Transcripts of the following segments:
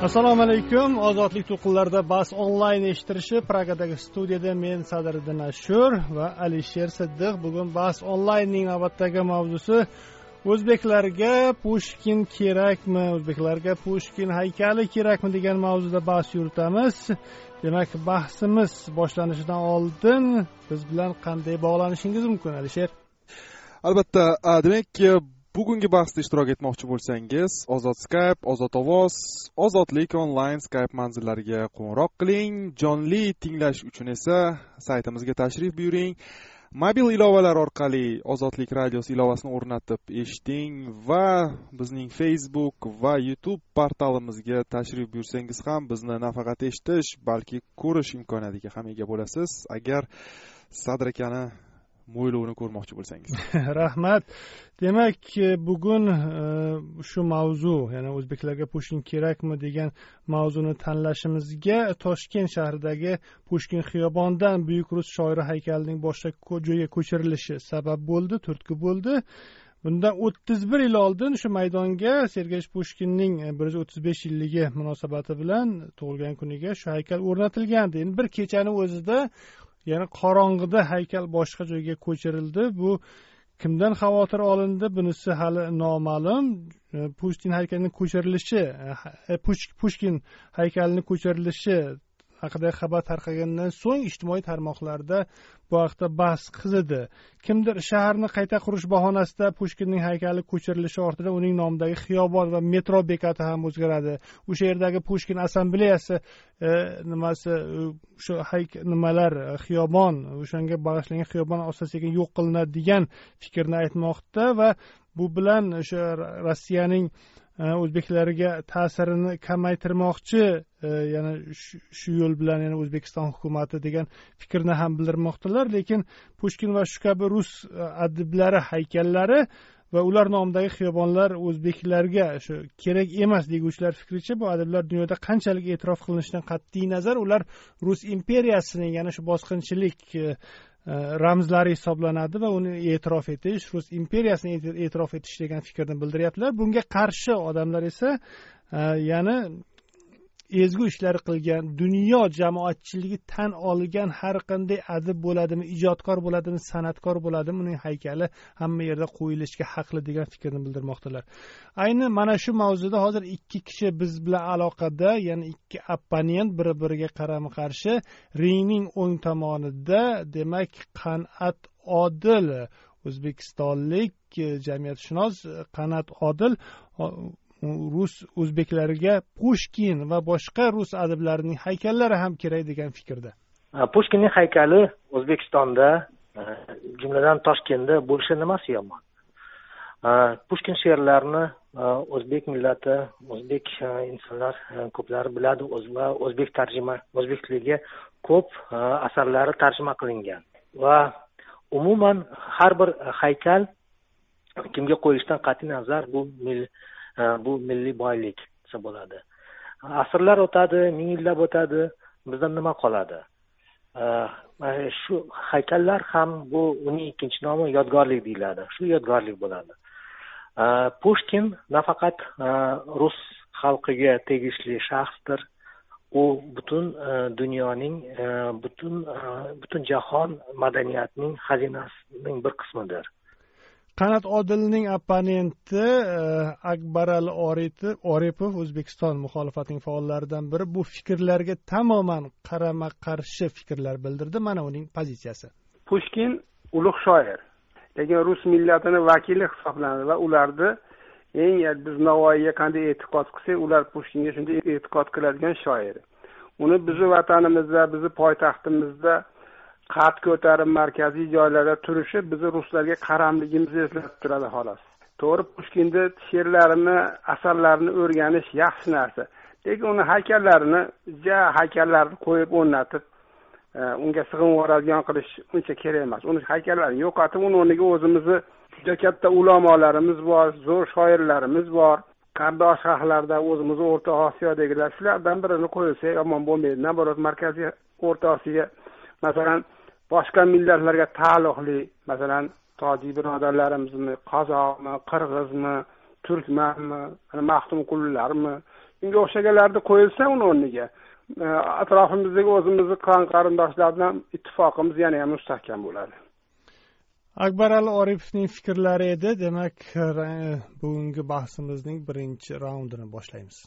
Assalomu alaykum. Ozodlik to'lqinlarida bas onlayn eshittirishi Pragadagi studiyada men Sadriddin Ashur va Alisher Siddiq. Bugun bas onlaynning navbatdagi mavzusi o'zbeklarga Pushkin kerakmi, o'zbeklarga Pushkin haykali kerakmi degan mavzuda bahs yuritamiz. Demak, bahsimiz boshlanishidan oldin biz bilan qanday bog'lanishingiz mumkin, Alisher? Albatta, demak, bugungi bahsda ishtirok etmoqchi bo'lsangiz, Ozod Skype, Ozod ovoz, Ozodlik onlayn Skype manzillariga qo'ng'iroq qiling. Jonli tinglash uchun esa saytimizga tashrif buyuring. Mobil ilovalar orqali Ozodlik radiosi ilovasini o'rnatib eshiting va bizning Facebook va YouTube portalimizga tashrif buyursangiz ham bizni nafaqat eshitish, balki ko'rish imkoniyatiga ham ega bo'lasiz, agar Sadr akani mo'ylovini ko'rmoqchi bo'lsangiz. Rahmat. Demak, bugun shu mavzu, ya'ni o'zbeklarga Pushkin kerakmi degan mavzuni tanlashimizga Toshkent shahridagi Pushkin xiyobonidan buyuk rus shoiri haykalining boshqa joyga ko'chirilishi sabab bo'ldi, turtki bo'ldi. Bundan 31 yil oldin shu maydonga Sergey Pushkinning 135 yilligi munosabati bilan tug'ilgan kuniga shu haykal o'rnatilgandi. Endi bir kechani o'zida ya'ni qorong'ida haykal boshqa joyga ko'chirildi. Bu kimdan xavotir olindi? Bunisi hali noma'lum. Pushkin haykalining ko'chirilishi, Pushkin haykalining ko'chirilishi haqida xabar tarqagandan so'ng ijtimoiy tarmoqlarda bu haqda bahs qizidi. Kimdir shaharni qayta qurish bahonasida Pushkinning haykali ko'chirilishi ortidan uning nomidagi xiyobon va metro bekati ham o'zgaradi. O'sha yerdagi Pushkin assambleyasi shu xiyobon, o'shanga bag'ishlangan xiyobon asta-sekin yo'q qilinadi degan fikrni aytmoqda va bu bilan o'sha Rossiyaning o'zbeklarga ta'sirini kamaytirmoqchi, ya'ni shu yo'l bilan yana O'zbekiston hukumati degan fikrni ham bildirmoqdalar. Lekin Pushkin va shu kabi rus adiblari haykallari va ular nomidagi xiyobonlar o'zbeklarga shu kerak emas deguvchilar fikricha, bu adiblar dunyoda qanchalik e'tirof qilinishidan qat'iy nazar ular Rus imperiyasining, ya'ni shu bosqinchilik ramzlari hisoblanadi va uni e'tirof etish, Rus imperiyasini e'tirof etish degan fikrni bildiryaptilar. Bunga qarshi odamlar esa ya'ni ezgu ishlar qilgan, dunyo jamoatchiligi tan olgan har qanday adib bo'ladimi, ijodkor bo'ladimi, san'atkor bo'ladimi, uning haykali hamma yerda qo'yilishga haqli degan fikrni bildirmoqdalar. Ayni mana shu mavzuda hozir ikki kishi biz bilan aloqada, ya'ni ikki opponent bir-biriga qarama-qarshi. Ringning o'ng tomonida, demak, Qan'at Odil, o'zbekistonlik jamiyatshunos Qan'at Odil rus o'zbeklariga Pushkin va boshqa rus adiblarining haykallari ham kerak degan fikrda. Pushkinning haykali O'zbekistonda, jumladan Toshkentda bo'lishi nimasi yomon? Pushkin she'rlarini o'zbek millati, o'zbek insonlar ko'plari biladi va o'zbek tiliga ko'p asarlari tarjima qilingan va umuman har bir haykal kimga qo'yishdan qat'iy nazar bu milliy boylik desa bo'ladi. Asrlar o'tadi, ming yillar o'tadi, bizdan nima qoladi? Shu haykallar ham bu uning ikkinchi nomi yodgorlik deyiladi. Shu yodgorlik bo'ladi. Pushkin nafaqat rus xalqiga tegishli shaxsdir. U butun dunyoning, butun jahon madaniyatining xazinasining bir qismidir. Qan'at Odilning opponenti Akbarali Oripov, O'zbekiston muxolifatining faollaridan biri, bu fikrlarga tamoman qarama-qarshi fikrlar bildirdi. Mana uning pozitsiyasi. Pushkin ulug' shoir, lekin rus millatining vakili hisoblanadi va ularni biz Navoiyga qanday e'tiqod qilsak, ular Pushkinga shunday e'tiqod qiladigan shoir. Uni bizni vatanimizda, bizni poytaxtimizda qad ko'tarib markaziy joylarda turishi bizni ruslarga qaramligimizni eslatib turadi xolos. To'g'ri, Pushkinni she'rlarini, asarlarini o'rganish yaxshi narsa. Lekin uni haykallarni qo'yib o'rnatib, unga sig'inib oladigan qilish uncha kerak emas. Uni haykallarini yo'qotib, uni o'rniga o'zimizni juda katta ulamolarimiz bor, zo'r shoirlarimiz bor. Qardosh xalqlarda o'zimiz O'rta Osiyodagilar, shulardan birini qo'yilsa yomon bo'lmaydi. Naborat markaziy O'rta Osiyo, masalan, boshqa millatlarga taalluqli, masalan, tojik birodarlarimizmi, qozoqmi, qirg'izmi, turkmanmi, Maxtumqullarmi, unga o'xshaganlarni qo'yilsa uni o'rniga atrofimizdagi o'zimizni qon qarindoshlar bilan ittifoqimiz yana ham mustahkam bo'ladi. Akbarali Oripovning fikrlari edi. Demak, bugungi bahsimizning birinchi raundini boshlaymiz.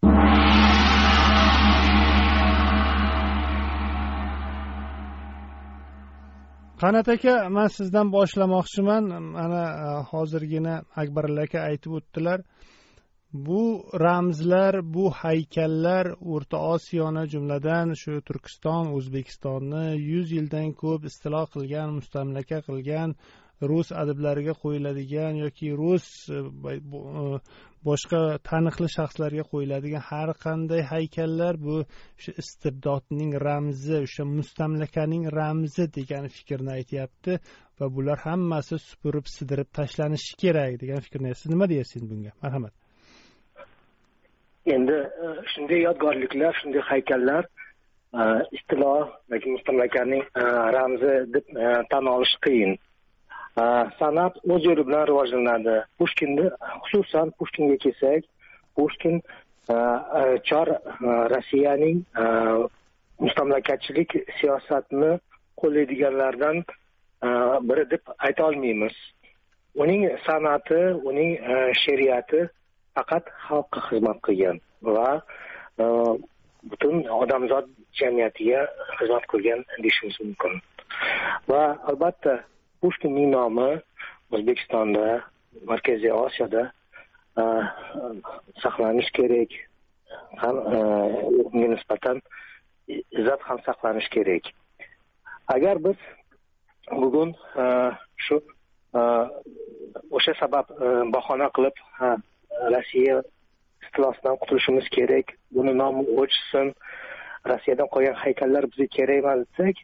Qanat aka, men sizdan boshlamoqchiman. Mana hozirgina Akbarali aka aytib o'tdilar. Bu ramzlar, bu haykallar O'rta Osiyoni, jumladan shu Turkiston, O'zbekistonni 100 yildan ko'p istilo qilgan, mustamlaka qilgan rus adablariga qo'yiladigan yoki rus boshqa taniqli shaxslarga qo'yiladigan har qanday haykallar bu o'sha istibdodning ramzi, o'sha mustamlakaning ramzi degan fikrni aytyapti va bular hammasi supurib sidirib tashlanishi kerak degan fikrni. Siz nima deyasiz bunga? Marhamat. Endi shunday yodgorliklar, shunday haykallar istilo yoki mustamlakaning ramzi deb tan olish qiyin. San'at o'z yo'li bilan rivojlanadi. Pushkinni, xususan Pushkinga kelsak, Pushkin Chor Rossiyaning mustamlakachilik siyosatini qo'llaydiganlardan biri deb ayta olmaymiz. Uning san'ati, uning she'riyati faqat xalqqa xizmat qilgan va butun odamzod jamiyatiga xizmat qilgan deyishimiz mumkin. Va albatta Pushkinning nomi O'zbekistonda, Markaziy Osiyoda saqlanish kerak. Ham unga nisbatan izzat ham saqlanish kerak. Agar biz bugun shu o'sha sabab bahona qilib Rossiya istilosidan qutulishimiz kerak, buni nomi o'chsin, Rossiyadan qolgan haykallar bizga kerak emas desak,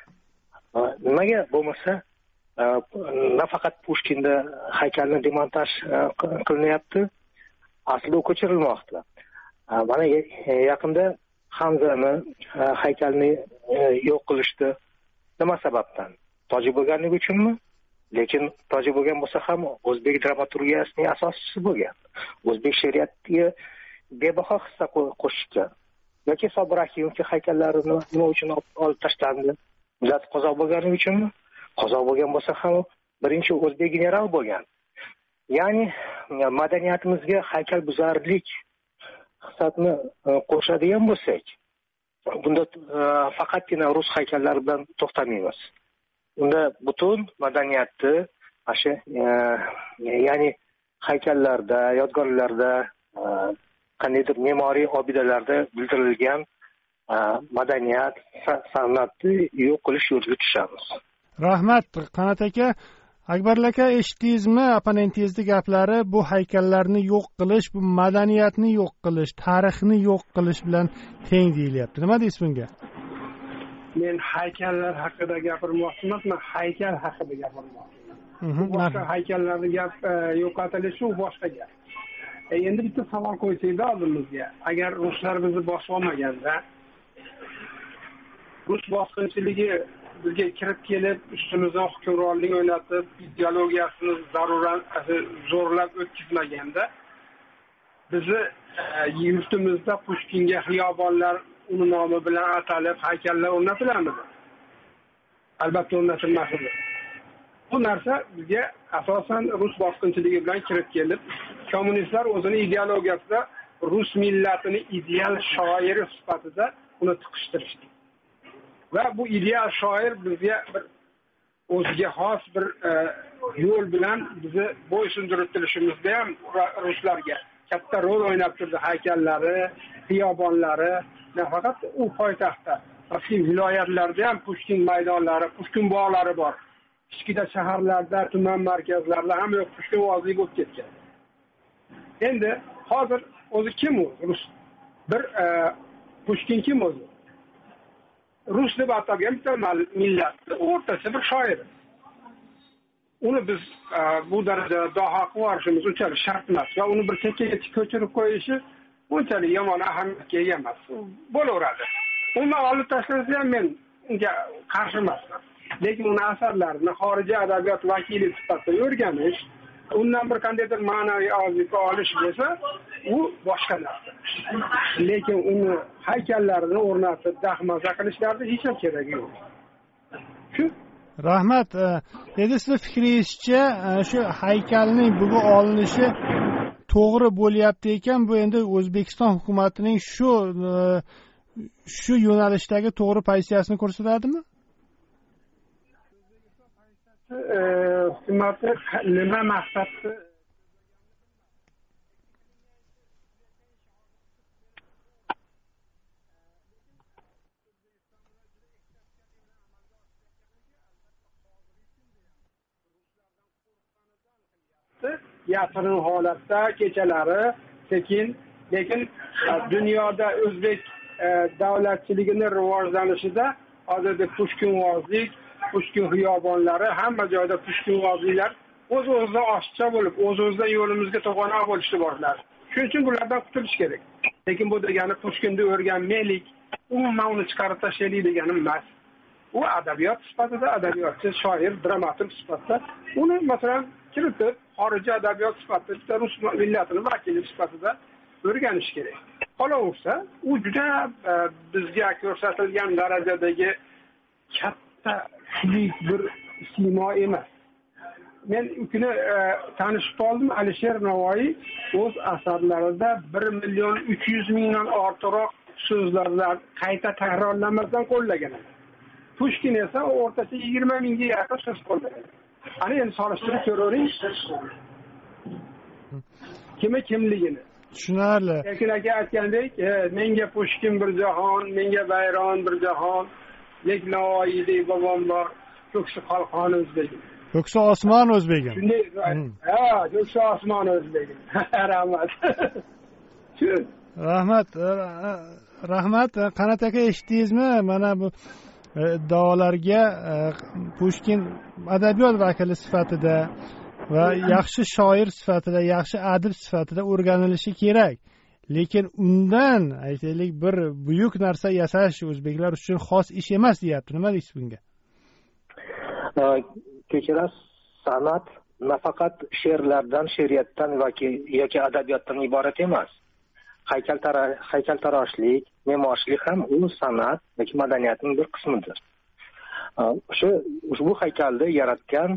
nimaga bo'lmasa nafaqat Pushkinda haykalni demontaj qilinyapti, aslida u ko'chirilmoqda. Mana yaqinda Hamzani haykalni yo'q qilishdi. Nima sababdan? Tojik bo'lganligi uchunmi? Lekin tojik bo'lgan bo'lsa ham o'zbek dramaturgiyasining asoschisi bo'lgan. O'zbek she'riyatiga bebaho hissa qo'shgan. Yoki Sobir Ahimovning haykallarini nima uchun olib tashlandi? Millat qozoq bo'lganligi uchunmi? Qozoq bo'lgan bo'lsa ham birinchi o'zbek general bo'lgan. Ya'ni madaniyatimizga haykalbuzarlik hissatni qo'shadigan bo'lsak, bunda faqatgina rus haykallari bilan to'xtamaymiz. Unda butun madaniyatni shu ya'ni haykallarda, yodgorliklarda, qandaydir me'moriy obidalarda bildirilgan madaniyat, san'atni yo'q qilish yo'liga tushamiz. Rahmat, Qanat aka. Akbarali aka, eshitdingizmi opponentingizni gaplari? Bu haykallarni yo'q qilish, bu madaniyatni yo'q qilish, tarixni yo'q qilish bilan teng deyilyapti. Nima deysiz bunga? Men haykallar haqida gapirmoqchi emasman, haykal haqida gapirmoqchiman. Boshqa haykallarni gap yo'qotilishi u boshqa gap. Endi bitta savol qo'ysakda oldimizga. Agar ruslar bizni bosib olmaganda, rus bosqinchiligi bizga kirib kelib, ustimizdan hukmronlik o'ynatib, ideologiyasini zo'rlab o'tkazmaganda, bizni yurtimizda Pushkinga xiyobonlar uni nomi bilan atalib haykallar o'rnatiladimi? Albatta o'rnatilmas edi. Bu narsa bizga asosan rus bosqinchiligi bilan kirib kelib, kommunistlar o'zini ideologiyasida rus millatini ideal shoiri sifatida uni tiqishtirishdi. Va bu ideal shoir bizga bir o'ziga xos bir yo'l bilan bizni bo'ysundirib turishimizda ham ruslarga katta rol o'ynab turdi. Haykallari, xiyobonlari, nafaqat u poytaxtda, balki viloyatlarda ham Pushkin maydonlari, Pushkin bog'lari bor. Kichkina shaharlarda, tuman markazlarida ham yo'q, Pushkin ovozi bo'lib ketgan. Endi hozir o'zi kim u? Rus. Bir Pushkin kim o'zi? Rus deb atalgan bitta millatni o'rtacha bir shoir. Uni biz bu darajada daho qilib yuborishimiz unchalik shart emas va uni bir chekkaga ko'chirib qo'yishi unchalik yomon ahamiyatga ega emas. Bo'laveradi. Umuman olib tashlasa ham men unga qarshi emasman. Lekin uni asarlarini xorijiy adabiyot vakili sifatida o'rganish undan bir qandaydir ma'naviy ozuqa olish bo'lsa, u boshqa narsa. Lekin uni haykallarini o'rnatib, dahmaza qilishlarida hech ham keragi yo'q. Shu rahmat. Endi sizni fikringizcha shu haykalning bugun olinishi to'g'ri bo'lyapti ekan, bu endi O'zbekiston hukumatining shu yo'nalishdagi to'g'ri pozitsiyasini ko'rsatadimi? Hukumat nima maqsadda yashirin holatda kechalari sekin, lekin dunyoda o'zbek davlatchiligini rivojlanishida hozirda pushkinvozlik, pushkin xiyobonlari, hamma joyda pushkinvozliklar o'z-o'zidan oshiqcha bo'lib, o'z-o'zidan yo'limizga to'g'anoq bo'lishni boshladi. Shuning uchun bulardan qutulish kerak. Lekin bu degani pushkinni o'rganmaylik, umuman uni chiqarib tashlaylik degani emas. U adabiyot sifatida, adabiyotchi, shoir, dramaturg sifatida uni masalan kiritib, xorijiy adabiyot sifatida, rus millatining vakili sifatida o'rganish kerak. Qolaversa, u juda bizga ko'rsatilgan darajadagi katta kuchlik bir siymo emas. Men ukini tanishib qoldim. Alisher Navoiy o'z asarlarida 1.300.000 dan ortiqroq so'zlarni qayta takrorlamasdan qo'llagan. Pushkin esa o'rtacha 20.000 ga yaqin so'z qo'llagan. Ana endi solishtirib ko'ring. Kimligini. Tushunarli. Lekin aka aytgandek, menga Pushkin bir jahon, menga Bayron bir jahon, lek Navoiydek bobom bor, ko'ksi qalqon o'zbegim. Ko'ksi osmon o'zbegim. Shunday, ko'ksi osmon o'zbegim. Rahmat. Rahmat. Qanot aka, eshitdingizmi? Mana bu da'volarga Pushkin adabiyot vakili sifatida va yaxshi shoir sifatida, yaxshi adib sifatida o'rganilishi kerak. Lekin undan aytaylik bir buyuk narsa yasash o'zbeklar uchun xos ish emas deyapti. Nima deysiz bunga? Kechirasiz, san'at nafaqat she'rlardan, she'riyatdan yoki adabiyotdan iborat emas. Haykaltaroshlik, me'morchilik ham u san'at yoki madaniyatning bir qismidir. Ushbu haykalni yaratgan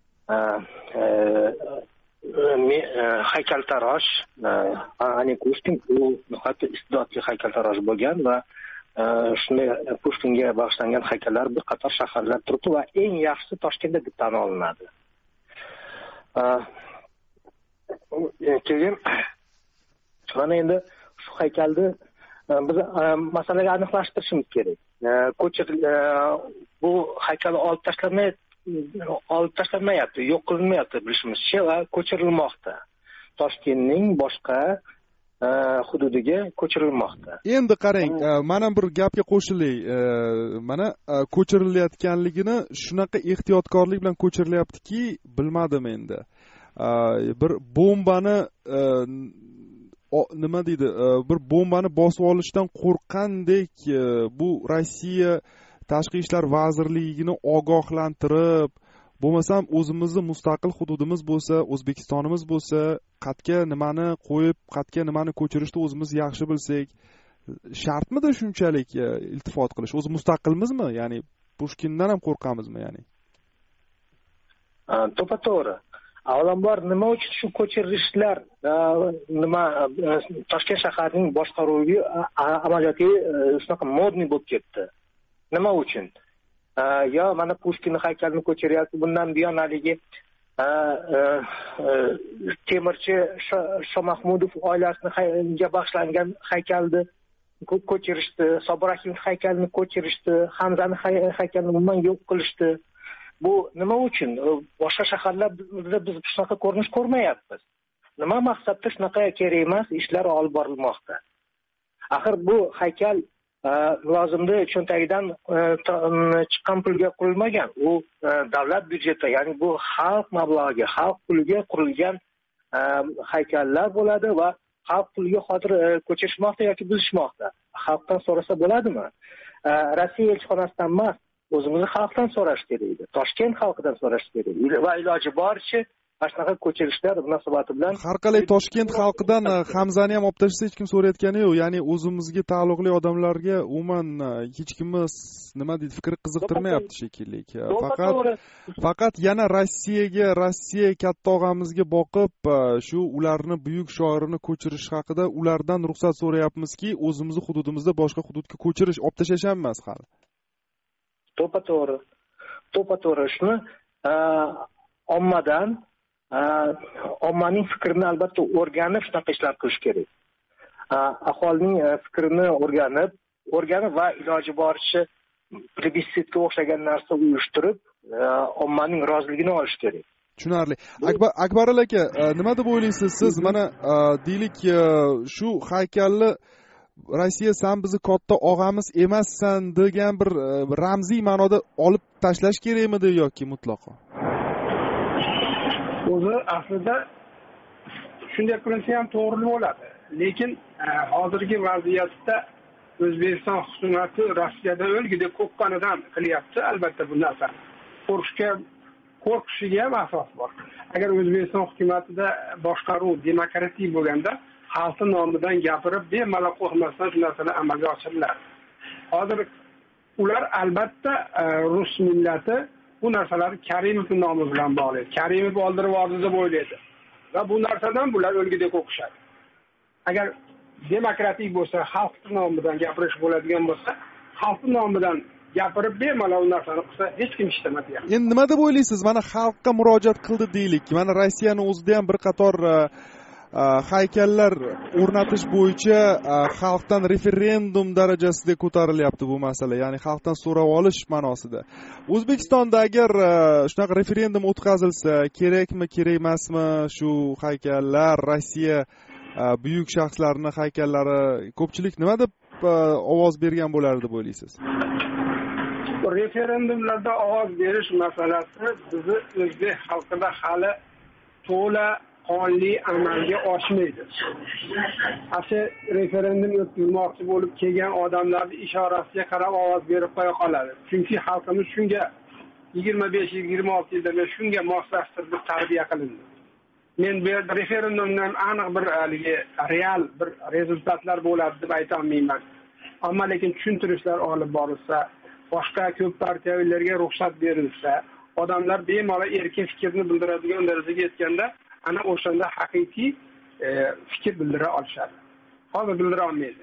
haykaltarosh Ani Pushkin u nihoyatda iste'dodli haykaltarosh bo'lgan va shunday Pushkinga bag'ishlangan haykallar bir qator shaharlar turibdi va eng yaxshisi Toshkentda deb tan olinadi. Keyin mana endi shu haykalni biz masalaga aniqlashtirishimiz kerak. Bu haykal olib tashlanmayapti, yo'q qilinmayapti bilishimizcha va ko'chirilmoqda. Toshkentning boshqa hududiga ko'chirilmoqda. Endi qarang, mana bir gapga qo'shilay. Mana ko'chirilayotganligini shunaqa ehtiyotkorlik bilan ko'chirilyaptiki, bilmadim endi. Bir bombani nima deydi, bir bombani bosib olishdan qo'rqqandek bu Rossiya Tashqi ishlar vazirligini ogohlantirib, bo'lmasam o'zimizni mustaqil hududimiz bo'lsa, O'zbekistonimiz bo'lsa, qatga nimani qo'yib, qatga nimani ko'chirishni o'zimiz yaxshi bilsak, shartmidi shunchalik iltifot qilish? O'zi mustaqilmizmi? Ya'ni Pushkindan ham qo'rqamizmi, ya'ni? To'g'ri. Avvalambor nima uchun shu ko'chirishlar Toshkent shaharining boshqaruvi amaliyotiy shunaqa modniy bo'lib ketdi? Nima uchun? Yo mana Pushkin haykalini ko'chiryapti, bundan buyon haligi temirchi Shomahmudov oilasiga bag'ishlangan haykalni ko'chirishdi, Sobir Akimov haykalini ko'chirishdi, Hamzani haykalini umuman yo'q qilishdi. Bu nima uchun? Boshqa shaharlarda biz shunaqa ko'rinish ko'rmayapmiz. Nima maqsadda shunaqa kerak emas ishlar olib borilmoqda? Axir bu haykal lozimli cho'ntagidan chiqqan pulga qurilmagan. U davlat byudjeti, ya'ni bu xalq mablag'iga, xalq puliga qurilgan haykallar bo'ladi va xalq puliga xotir ko'chirishmoqda yoki buzishmoqda. Xalqdan so'rasa bo'ladimi? Rossiya elchixonasidan emas, o'zimizni xalqdan so'rash kerak edi. Toshkent xalqidan so'rash kerak edi va iloji boricha mana shunaqa ko'chirishlar munosabati bilan har qalay Toshkent xalqidan Hamzani ham olib tashlasa hech kim so'rayotgani yo'q. Ya'ni o'zimizga taalluqli odamlarga umuman hech kimni nima deydi fikri qiziqtirmayapti shekilli. Faqat yana Rossiya katta og'amizga boqib shu ularni buyuk shoirini ko'chirish haqida ulardan ruxsat so'rayapmizki, o'zimizni hududimizda boshqa hududga ko'chirish olib tashlash ham emas hali. To'ppa-to'g'ri shuni ommaning fikrini albatta o'rganib shunaqa ishlar qilish kerak. Aholining fikrini o'rganib va iloji boricha plebissitga o'xshagan narsa uyushtirib, ommaning roziligini olish kerak. Tushunarli. Akbarul aka, nima deb o'ylaysiz siz? Mana deylik, shu haykalni Rossiya sen bizni katta og'amiz emassan degan bir ramziy ma'noda olib tashlash kerakmidi yoki mutlaqo? O'zi aslida shunday qilinsa ham to'g'ri bo'ladi. Lekin hozirgi vaziyatda O'zbekiston hukumati Rossiyada o'lgidek qo'rqqanidan qilyapti. Albatta bu narsa qo'rqishiga ham asos bor. Agar O'zbekiston hukumatida boshqaruv demokratik bo'lganda xalq nomidan gapirib, bemalol qo'rqmasdan shu narsalar amalga oshirilar. Hozir ular albatta rus millati bu narsalarni Karimov nomi bilan bog'laydi. Karimov oldirib oldi deb o'ylaydi. Va bu narsadan bular o'lgidek o'qishadi. Agar demokratik bo'lsa, xalq nomidan gapirish bo'ladigan bo'lsa, xalq nomidan gapirib bemalol u narsani qilsa, hech kim ishtamaydi. Endi nima deb o'ylaysiz? Mana xalqqa murojaat qildi deylik. Mana Rossiyani o'zida ham bir qator haykallar o'rnatish bo'yicha xalqdan referendum darajasida ko'tarilyapti bu masala, ya'ni xalqdan so'rab olish ma'nosida. O'zbekistonda agar shunaqa referendum o'tkazilsa, kerakmi, kerak emasmi shu haykallar, Rossiya buyuk shaxslarining haykallari, ko'pchilik nima deb ovoz bergan bo'lar deb o'ylaysiz? Referendumlarda ovoz berish masalasi bizni o'zbek xalqida hali to'la qonli amalga oshmaydi. Asli referendum o'tkazmoqchi bo'lib kelgan odamlarning ishorasiga qarab ovoz berib qo'ya qoladi. Chunki xalqimiz shunga 25-26 yilda shunga moslashtirib tarbiya qilindi. Men bu referendumdan aniq bir real bir rezultatlar bo'ladi deb ayta olmayman. Ammo lekin tushuntirishlar olib borilsa, boshqa ko'p partiyalarga ruxsat berilsa, odamlar bemalol erkin fikrni bildiradigan darajaga yetganda ana o'shanda haqiqiy fikr bildira olishadi. Hozir bildira olmaydi.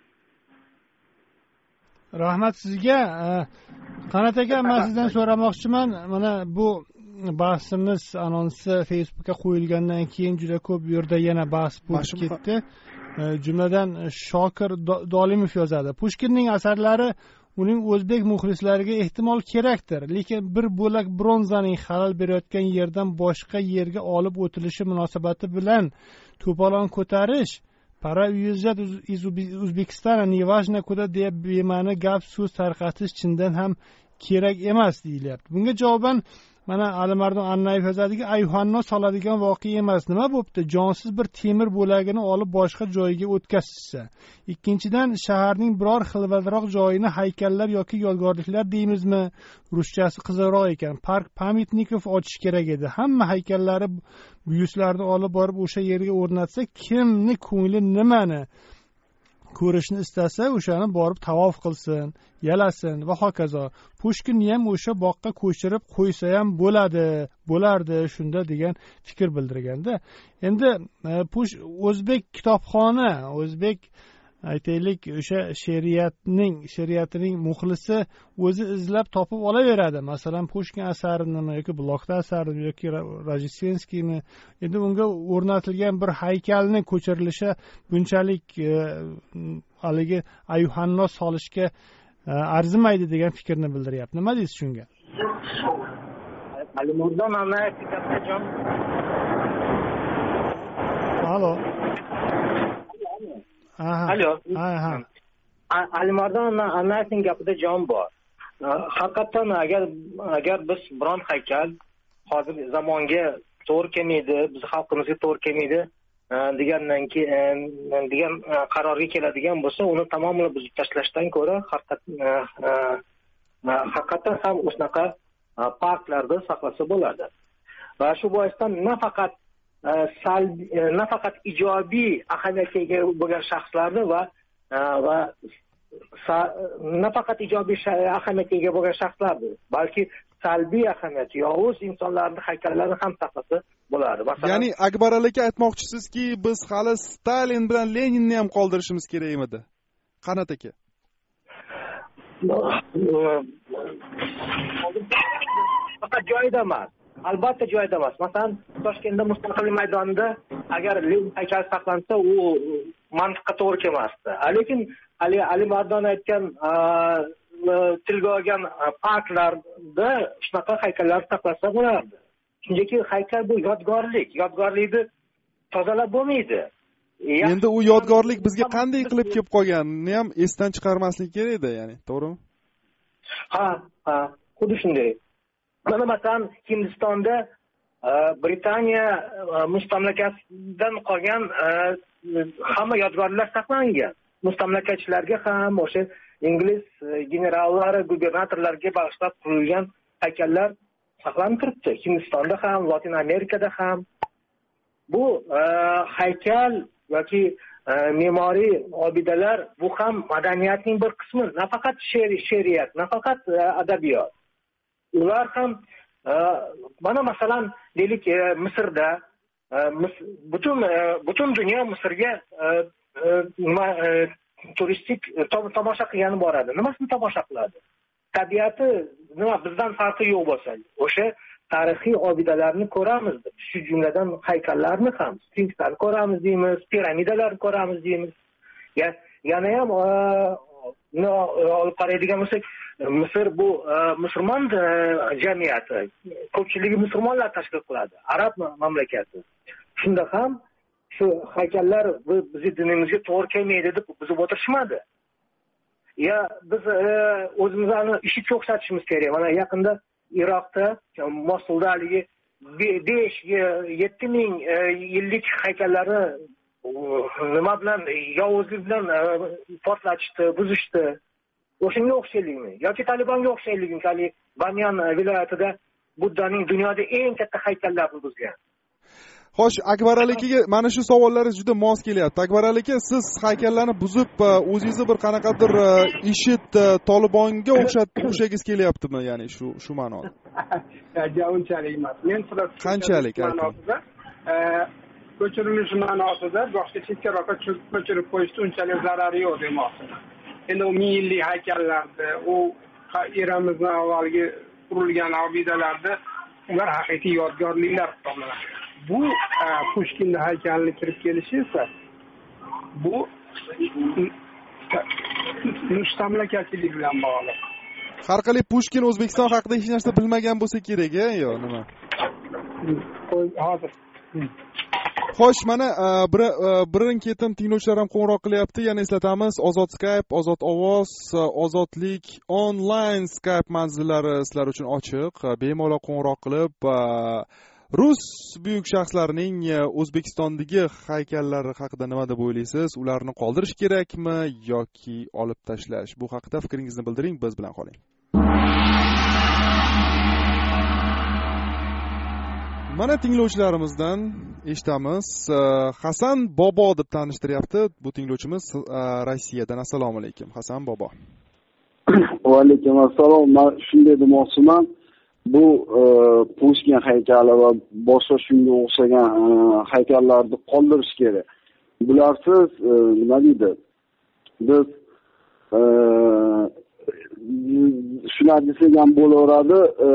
Rahmat sizga. Qanat aka, men sizdan so'ramoqchiman. Mana bu bahsimiz anonsi Facebookga qo'yilgandan keyin juda ko'p yerda yana bahs bo'lib ketdi. Jumladan Shokir Dolimov yozadi. Pushkinning asarlari uning o'zbek muxlislariga ehtimol kerakdir, lekin bir bo'lak bronzaning xalal berayotgan yerdan boshqa yerga olib o'tilishi munosabati bilan to'polon ko'tarish, para uезжать из O'zbekistona неважно куда deb bema'ni gap so'z tarqatish chindan ham kerak emas deyilyapti. Bunga javoban mana Alimardon Annayev yozadiki, ayuhanno soladigan voqea emas. Nima bo'pti? Jonsiz bir temir bo'lagini olib boshqa joyga o'tkazishsa. Ikkinchidan, shaharning biror xilvatroq joyini haykallar yoki yodgorliklar deymizmi? Ruschasi qiziqroq ekan. Park pamitnikov ochish kerak edi. Hamma haykallari, buyuslarni olib borib o'sha yerga o'rnatsa, kimni ko'ngli nimani ko'rishni istasa, o'shani borib tavof qilsin, yalasin va hokazo. Pushkinni ham o'sha boqqa ko'chirib qo'ysa ham bo'lardi shunda degan fikr bildirganda. Endi o'zbek kitobxoni, o'zbek aytaylik o'sha she'riyatining muxlisi o'zi izlab topib olaveradi. Masalan, Pushkin asarini yoki Blokda asarini yoki Rojestvenskiyni, endi unga o'rnatilgan bir haykalni ko'chirilishi bunchalik haligi ayuhanno solishga arzimaydi degan fikrni bildiryapti. Nima deysiz shunga? Alimardon Annayev jon. Alo. Alo. Alimardon Annayevning gapida jon bor. Haqiqatan agar biz biron haykal hozir zamonga to'g'ri kelmaydi, biz xalqimizga to'g'ri kelmaydi degan qarorga keladigan bo'lsa, uni tamomila buzib tashlashdan ko'ra haqiqatan ham o'shanaqa parklarda saqlasa bo'ladi. va shu boisdan nafaqat ijobiy ahamiyatga ega bo'lgan shaxslarni va nafaqat ijobiy ahamiyatga ega bo'lgan shaxslarni, balki salbiy ahamiyat, yovuz insonlarni haykallarini ham saqlasa bo'ladi. Masalan, ya'ni Akbar aka aytmoqchisizki, biz hali Stalin bilan Leninni ham qoldirishimiz kerak edi. Qanot aka? Faqat joyida emas. Albatta joyida emas. Masalan, Toshkentda Mustaqillik maydonida agar Lenin haykali saqlansa, u mantiqqa to'g'ri kelmasdi. Lekin Ali Mardon aytgan tilga olgan parklarda shunaqa haykallar saqlasa bo'lardi. Chunki haykal bu yodgorlikni tozalab bo'lmaydi. Endi u yodgorlik bizga qanday qilib kelib qolganini ham esdan chiqarmaslik kerak edi, ya'ni, to'g'rimi? Ha, xuddi shunday. Mana masalan, Hindistonda Britaniya mustamlakasidan qolgan hamma yodgorliklar saqlangan. Mustamlakachilarga ham, o'sha ingliz generallari, gubernatorlarga bag'ishlab qurilgan haykallar saqlanib turibdi. Hindistonda ham, Latin Amerikada ham. Bu haykal yoki me'moriy obidalar bu ham madaniyatning bir qismi, nafaqat she'riyat, nafaqat adabiyot. Ular ham mana masalan, deylik, Misrda butun dunyo Misrga turistik tomosha qilgani boradi. Nimasini tomosha qiladi? Tabiati nima bizdan farqi yo'q bo'lsa, o'sha tarixiy obidalarni ko'ramiz, shu jumladan haykallarni ham, sfinkslarni ko'ramiz deymiz, piramidalarni ko'ramiz deymiz. Yana ham olib qaraydigan bo'lsak, Misr bu musulmon jamiyati, ko'pchiligi musulmonlar tashkil qiladi, arab mamlakati. Shunda ham shu haykallar bizning dinimizga to'g'ri kelmaydi deb buzib o'tirishmadi. Biz o'zimizni IShIDga o'xshatishimiz kerak. Mana yaqinda Iroqda, Mosulda haligi 5-7 ming yillik haykallarni nima bilan, yovuzlik bilan portlatishdi, buzishdi. O'shanga o'xshaylikmi? Yoki Talibanga o'xshaylikmi? Hali Banyan viloyatida Buddaning dunyoda eng katta haykallarini buzgan. Xo'sh, Akbar akaga mana shu savollaringiz juda mos kelyapti. Akbar aka, siz haykallarni buzib, o'zingizni bir qanaqadir IShID, Tolibonga o'xshagingiz kelyaptimi, ya'ni shu ma'noda? Unchalik emas. Men qanchalik ma'nosida, ko'chirilish ma'nosida boshqa chekkaroqqa ko'chirib qo'yishda unchalik zarari yo'q demoqchi. Endi u milliy haykallarda, u eramizdan avvalgi qurilgan obidalarda ular haqiqiy yodgorliklar hisoblanadi. Bu Pushkinning haykaliga kirib kelishi esa bu mustamlakachilik bilan bog'liq. Har qalay Pushkin O'zbekiston haqida hech narsa bilmagan bo'lsa kerak-a, yo nima? Hozir. Xo'sh, mana birin-ketin tinglovchilar ham qo'ng'iroq qilyapti. Yana eslatamiz, Ozod Skype, Ozod Ovoz, Ozodlik onlayn Skype manzillari sizlar uchun ochiq. Bemalol qo'ng'iroq qilib, rus buyuk shaxslarining O'zbekistondagi haykallari haqida nima deb o'ylaysiz? Ularni qoldirish kerakmi yoki olib tashlash? Bu haqida fikringizni bildiring, biz bilan qoling. Mana tinglovchilarimizdan eshitamiz. Hasan Bobo deb tanishtiryapti. Bu tinglovchimiz Rossiyadan. Assalomu alaykum, Hasan Bobo. Va alaykum assalom. Men shunday demoqchiman. Bu Pushkin haykali va boshqa shunga o'xshagan haykallarni qoldirish kerak. Bularsiz nima deydi? Biz shuna desak ham bo'laveradi.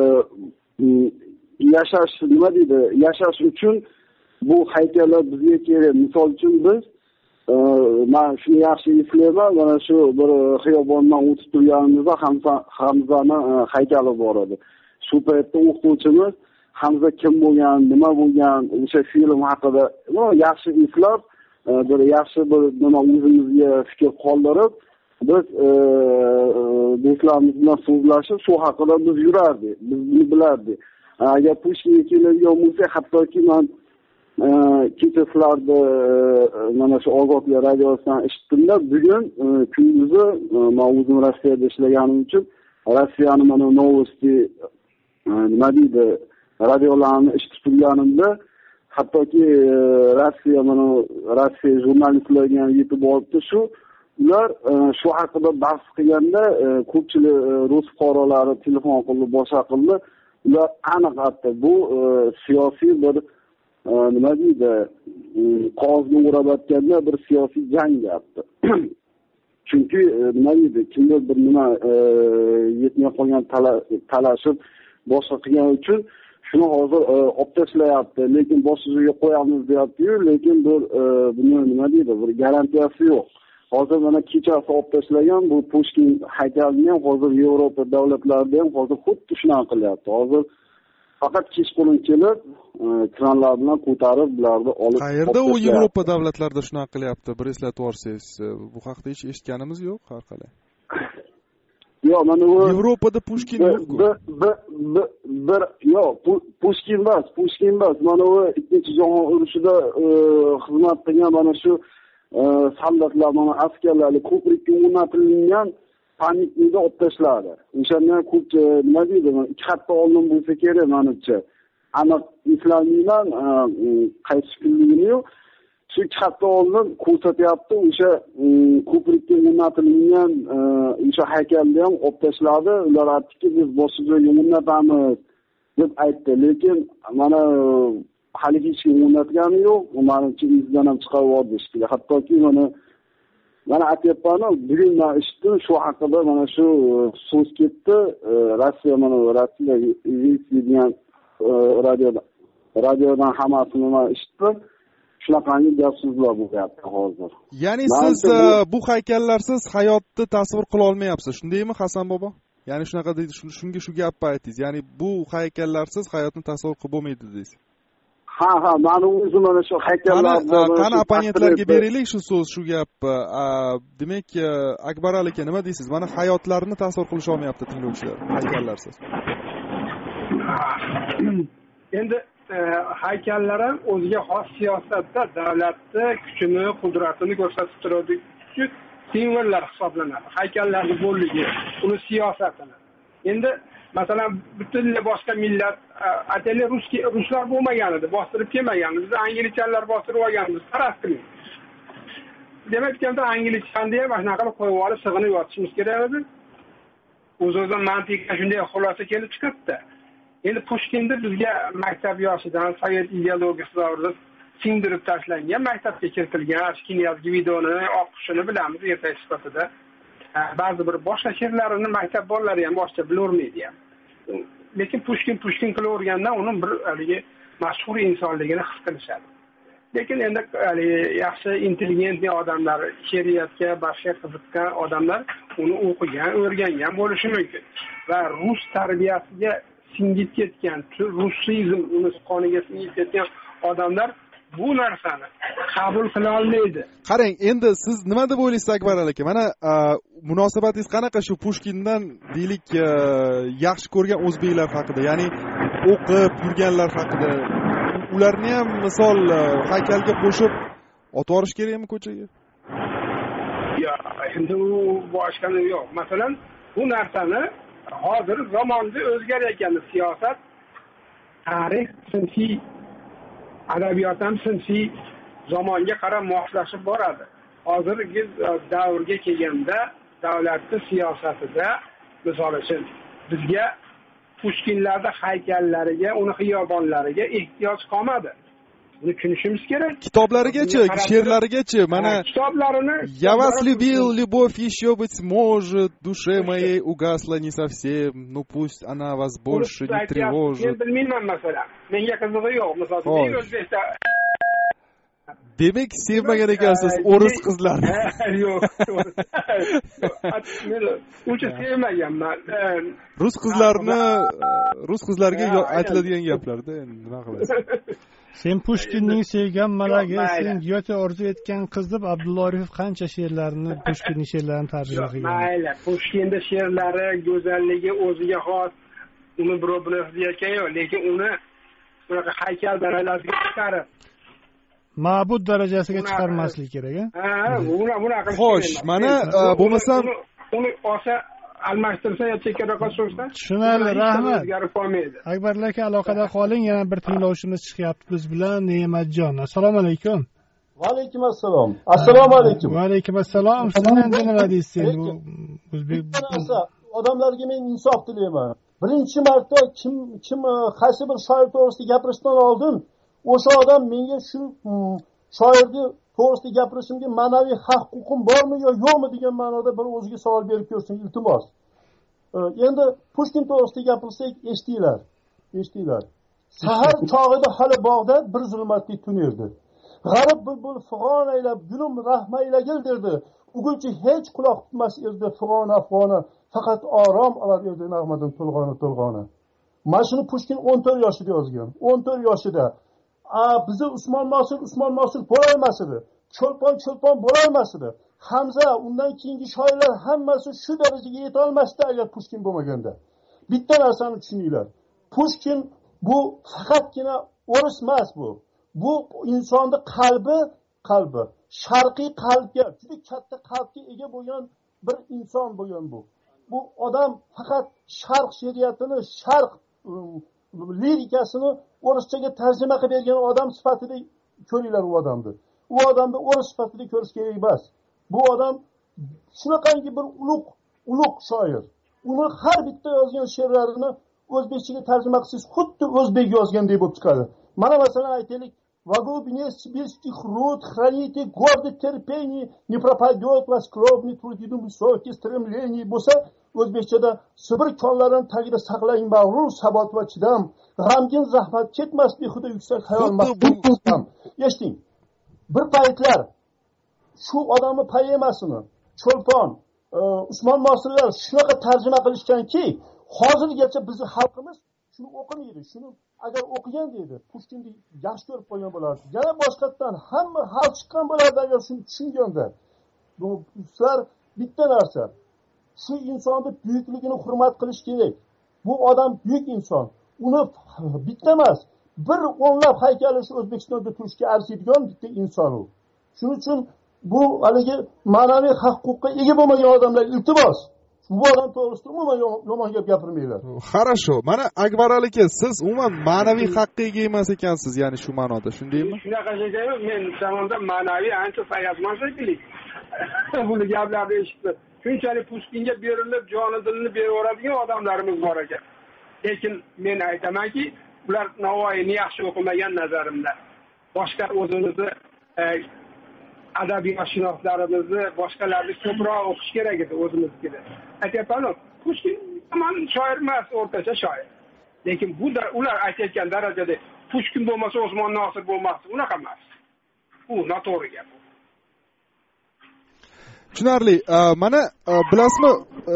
Yashash nima deydi? Yashash uchun bu haykallar bizga kerak. Misol uchun biz men shuni yaxshi eslayman, mana shu bir xiyobondan o'tib turganimizda Hamzani haykali bor edi. Shu paytda o'qituvchimiz Hamza kim bo'lgan, nima bo'lgan, o'sha film haqida yaxshi eslab, bir yaxshi bir nima o'zimizga fikr qoldirib, biz do'stlarimiz bilan so'zlashib, shu haqida biz yurardik, biz buni bilardik. Agar Pushkinga keladigan bo'lsa, hattoki men kechaslarda mana shu Ozodlik radiosidan eshitdimda, bugun kunduzi men o'zim Rossiyada ishlaganim uchun Rossiyani mana novosti nima deydi, radiolarni eshitib turganimda hattoki Rossiya jurnalistlariga ham yetib olibdi shu. Ular shu haqida bahs qilganda ko'pchilik rus fuqarolari telefon qilib boshqa qildi. Ular aniq aytdi, bu siyosiy bir nima deydi, qog'ozga o'rab aytganda bir siyosiy jang deyapti. Chunki nima deydi, kimdir bir nima yetmay qolgan talashib boshqa qilgani uchun shuni hozir olib tashlayapti, lekin bosh ustiga qo'yamiz deyapti-yu, lekin bir buni nima deydi, bir garantiyasi yo'q. Hozir mana kechasi olib tashlagan bu Pushkin haykalini ham hozir Yevropa davlatlarida ham hozir xuddi shunaqa qilyapti. Hozir faqat kechqurun kelib, kranlar bilan ko'tarib bularni olib. Qayerda u Yevropa davlatlarida shunaqa qilyapti? Bir eslatib o'rsangiz, bu haqda hech eshitganimiz yo'q, har qalay. Yo'q, mana bu Yevropada Pushkin yo'q-ku. Pushkin emas. Mana bu Ikkinchi jahon urushida xizmat qilgan mana shu soldatlar, mana askarlar ko'prikka o'rnatilgan paniklikda olib tashladi. O'shandan ko'p nima deydi, 2 hafta oldin bo'lsa kerak menimcha. Aniq eslamayman, qaysi kunligini yo'q. Shu 2 hafta oldin ko'rsatyapti, o'sha ko'prikka o'rnatilgan o'sha haykalni ham olib tashladi. Ular aytdiki, biz boshqa joyga o'rnatamiz deb aytdi, lekin mana hali hech kim o'rnatgani yo'q. Menimcha izdan ham chiqarib yubordi shekilli. Hattoki mana aytyapman, bugun men eshitdim, shu haqida mana shu so'z ketdi. Rossiya degan radiodan hammasini men eshitdim. Shunaqangi gap-so'zlar bo'lyapti hozir. Ya'ni siz bu haykallarsiz hayotni tasavvur qila olmayapsiz, shundaymi Hasan bobo? Ya'ni shunaqa deydi, shunga shu gapni aytdingiz. Ya'ni bu haykallarsiz hayotni tasavvur qilib bo'lmaydi deysiz. Ha, ma'lum o'zim mana shu haykallar qani opponentlarga beraylik shu so'z, shu gap. Demak, Akbar aka nima deysiz? Mana hayotlarini tasavvur qilisha olmayapti tinglovchilar haykallarsiz. Endi haykallar ham o'ziga xos siyosatda davlatni kuchini, qudratini ko'rsatib turadigan simvollar hisoblanadi. Haykallarni bo'lligi, uni siyosatini. Endi masalan, butunlay boshqa millat, ataylik ruslar bo'lmagan edi, bostirib kelmagan. Biz anglichalar bostirib olganmiz, faraz qiling. Demak, endi anglichani ham shunaqa qilib qo'yib olib, sig'inib yotishimiz kerak edi. O'z-o'zidan mantiqqa shunday xulosa kelib chiqibdi. Endi Pushkinni bizga maktab yoshidan sovet ideologiyasi davrida singdirib tashlangan, maktabga kiritilgan Knyaz Gvidoni o'qishini bilamiz ertak sifatida. Ba'zi bir boshqa she'rlarini maktab bolalari ham boshqa bilolmaydi ham. Lekin Pushkin qilavergandan uning bir haligi mashhur insonligini his qilishadi. Lekin endi yaxshi intelligentli odamlar, she'riyatga boshqa qiziqqan odamlar uni o'qigan, o'rgangan bo'lishi mumkin. Va rus tarbiyasiga singib ketgan, rusizm uni qoniga singib ketgan odamlar bu narsani qabul qila olmaydi. Qarang, endi siz nima deb o'ylaysiz Akbar aka? Mana munosabatingiz qanaqa shu Pushkindan deylik yaxshi ko'rgan o'zbeklar haqida, ya'ni o'qib yurganlar haqida, ularni ham misol haykalga qo'shib otib yuborish kerakmi ko'chaga? Yo'q, endi u boshqani yo'q. Masalan, bu narsani hozir zamonda o'zgarayotgan siyosat, tarix, sinfiy adabiyot ham sinfiy zamonga qarab moslashib boradi. Hozirgi davrga kelganda davlatning siyosatida, misol uchun, bizga Pushkinlarda haykallariga, uni xiyobonlariga ehtiyoj qolmadi. Buni tushunishimiz kerak. Kitoblarigacha, she'rlarigacha, mana kitoblarini "Я вас любил, любовь еще быть может, душе моей угасла не совсем, ну пусть она вас больше не тревожит". Men bilmayman masalan. Menga qizig'i yo'q, masalan, O'zbekiston. Demak, sevmagan ekansiz o'ris qizlarni. Yo'q. Men uncha sevmaganman. Rus qizlariga aytiladigan gaplarda endi nima qilasiz? Sen Pushkinning sevgan malagi, sen Gyote orzu etgan qiz deb Abdulla Oripov qancha she'rlarini, Pushkinning she'rlarini tarjima qilgan. Mayli, Pushkinning she'rlari, go'zalligi o'ziga xos. Uni birov bilmayotgan yo'q, lekin uni bunaqa haykal darajasiga chiqarib ma'bud darajasiga chiqarmaslik kerak, bunaqa. Xo'sh, mana bo'lmasam uni olsa almashtirsa yo chekkaroqqa sursa tushunarli, rahmat. o'zgarib qolmaydi. Akbar aka, aloqada qoling. Yana bir tinglovchimiz chiqyapti biz bilan, Ne'matjon. Assalomu alaykum. Va alaykum assalom. Assalomu alaykum. Va alaykum assalom. Siz endi nima deysiz? Bu o'zbek odamlarga men insof tilayman. Birinchi marta kim qaysi bir shoir to'g'risida gapirishdan oldin o'sha odam menga shu shoirni to'g'risida gapirishimga ma'naviy haq-huquqim bormi yo yo'qmi degan ma'noda bir o'ziga savol berib ko'rsin, iltimos. Endi Pushkin to'g'risida gapirsak, eshtinglar. Sahar chog'ida hali bog'da bir zulmatli tun edi. G'arib bulbul fig'on aylab, gulim rahma aylagil derdi. Uguncha hech quloq tutmas edi fig'on afg'oni, faqat orom olar edi nag'madan to'lg'oni. Mana shuni Pushkin 14 yoshida yozgan. 14 yoshida. Bizi Usmon Nosir bo'lolmas edi. Cho'lpon bo'lolmas edi. Hamza, undan keyingi shoirlar hammasi shu darajaga yeta olmasdi agar Pushkin bo'lmaganda. Bitta narsani tushuninglar. Pushkin bu faqatgina o'ris emas bu. Bu insonning qalbi, sharqiy qalbga, juda katta qalbga ega bo'lgan bir inson bo'lgan bu. Bu odam faqat sharq she'riyatini, sharq lirikasini o'rischaga tarjima qilib bergan odam sifatida ko'ringlar u odamni. U odamni o'ris sifatida ko'rish kerak emas. Bu odam shunaqangi bir ulug' shoir. Uni har bitta yozgan she'rlarini o'zbekchaga tarjima qilsangiz, xuddi o'zbek yozgandek bo'lib chiqadi. Mana masalan aytaylik, в глубине сибирских руд храните гордое терпение, не пропадет ваш кровный труд и высокие стремления. Bo'lsa o'zbekchada Sibir konlarining tagida saqlang mag'rur sabot va chidam, g'amgin zahmat ketmas behuda yuksak xayol maqsad. Eshiting. Bir paytlar shu odamni poemasini Cho'lpon, Usmon Nosirlar shunaqa tarjima qilishganki, hozirgacha bizning xalqimiz shuni o'qimaydi. Shuni agar o'qigan deydi, Pushkinni yaxshi ko'rib qo'ygan bo'lardi. Yana boshqatdan hamma hal chiqqan bo'lardi agar shuni tushunganda. Bu sizlar bitta narsa. Shu insonni buyukligini hurmat qilish kerak. Bu odam buyuk inson. Uni bitta emas, bir o'nlab haykali shu O'zbekistonda turishga arziydigan bitta inson u. Shuning uchun bu haligi ma'naviy haq-huquqqa ega bo'lmagan odamlar iltimos bu odam to'g'risida umuman yomon gap gapirmanglar. Хорошо. Mana Akbar aka, siz umuman ma'naviy haqqa ega emas ekansiz, ya'ni shu ma'noda, shundaymi? Shunaqa shekilli, men zamonda ma'naviy ancha sayazman shekilli. Buni gaplarni eshitdim. Shunchalik Pushkinga berilib, joni dilini beraveradigan odamlarimiz bor ekan. Lekin men aytamanki, ular Navoiyni yaxshi o'qimagan nazarimda. Boshqa o'zimizni adabiyotshunoslarimizni boshqalarni ko'proq o'qish kerak edi o'zimizga. Aytyapman-ku, Pushkin yomon shoir emas, o'rtacha shoir. Lekin bu ular aytayotgan darajada Pushkin bo'lmasa Usmon Nosir bo'lmasdi, unaqa emas. U noto'g'ri gap. Tushunarli. Mana bilasizmi,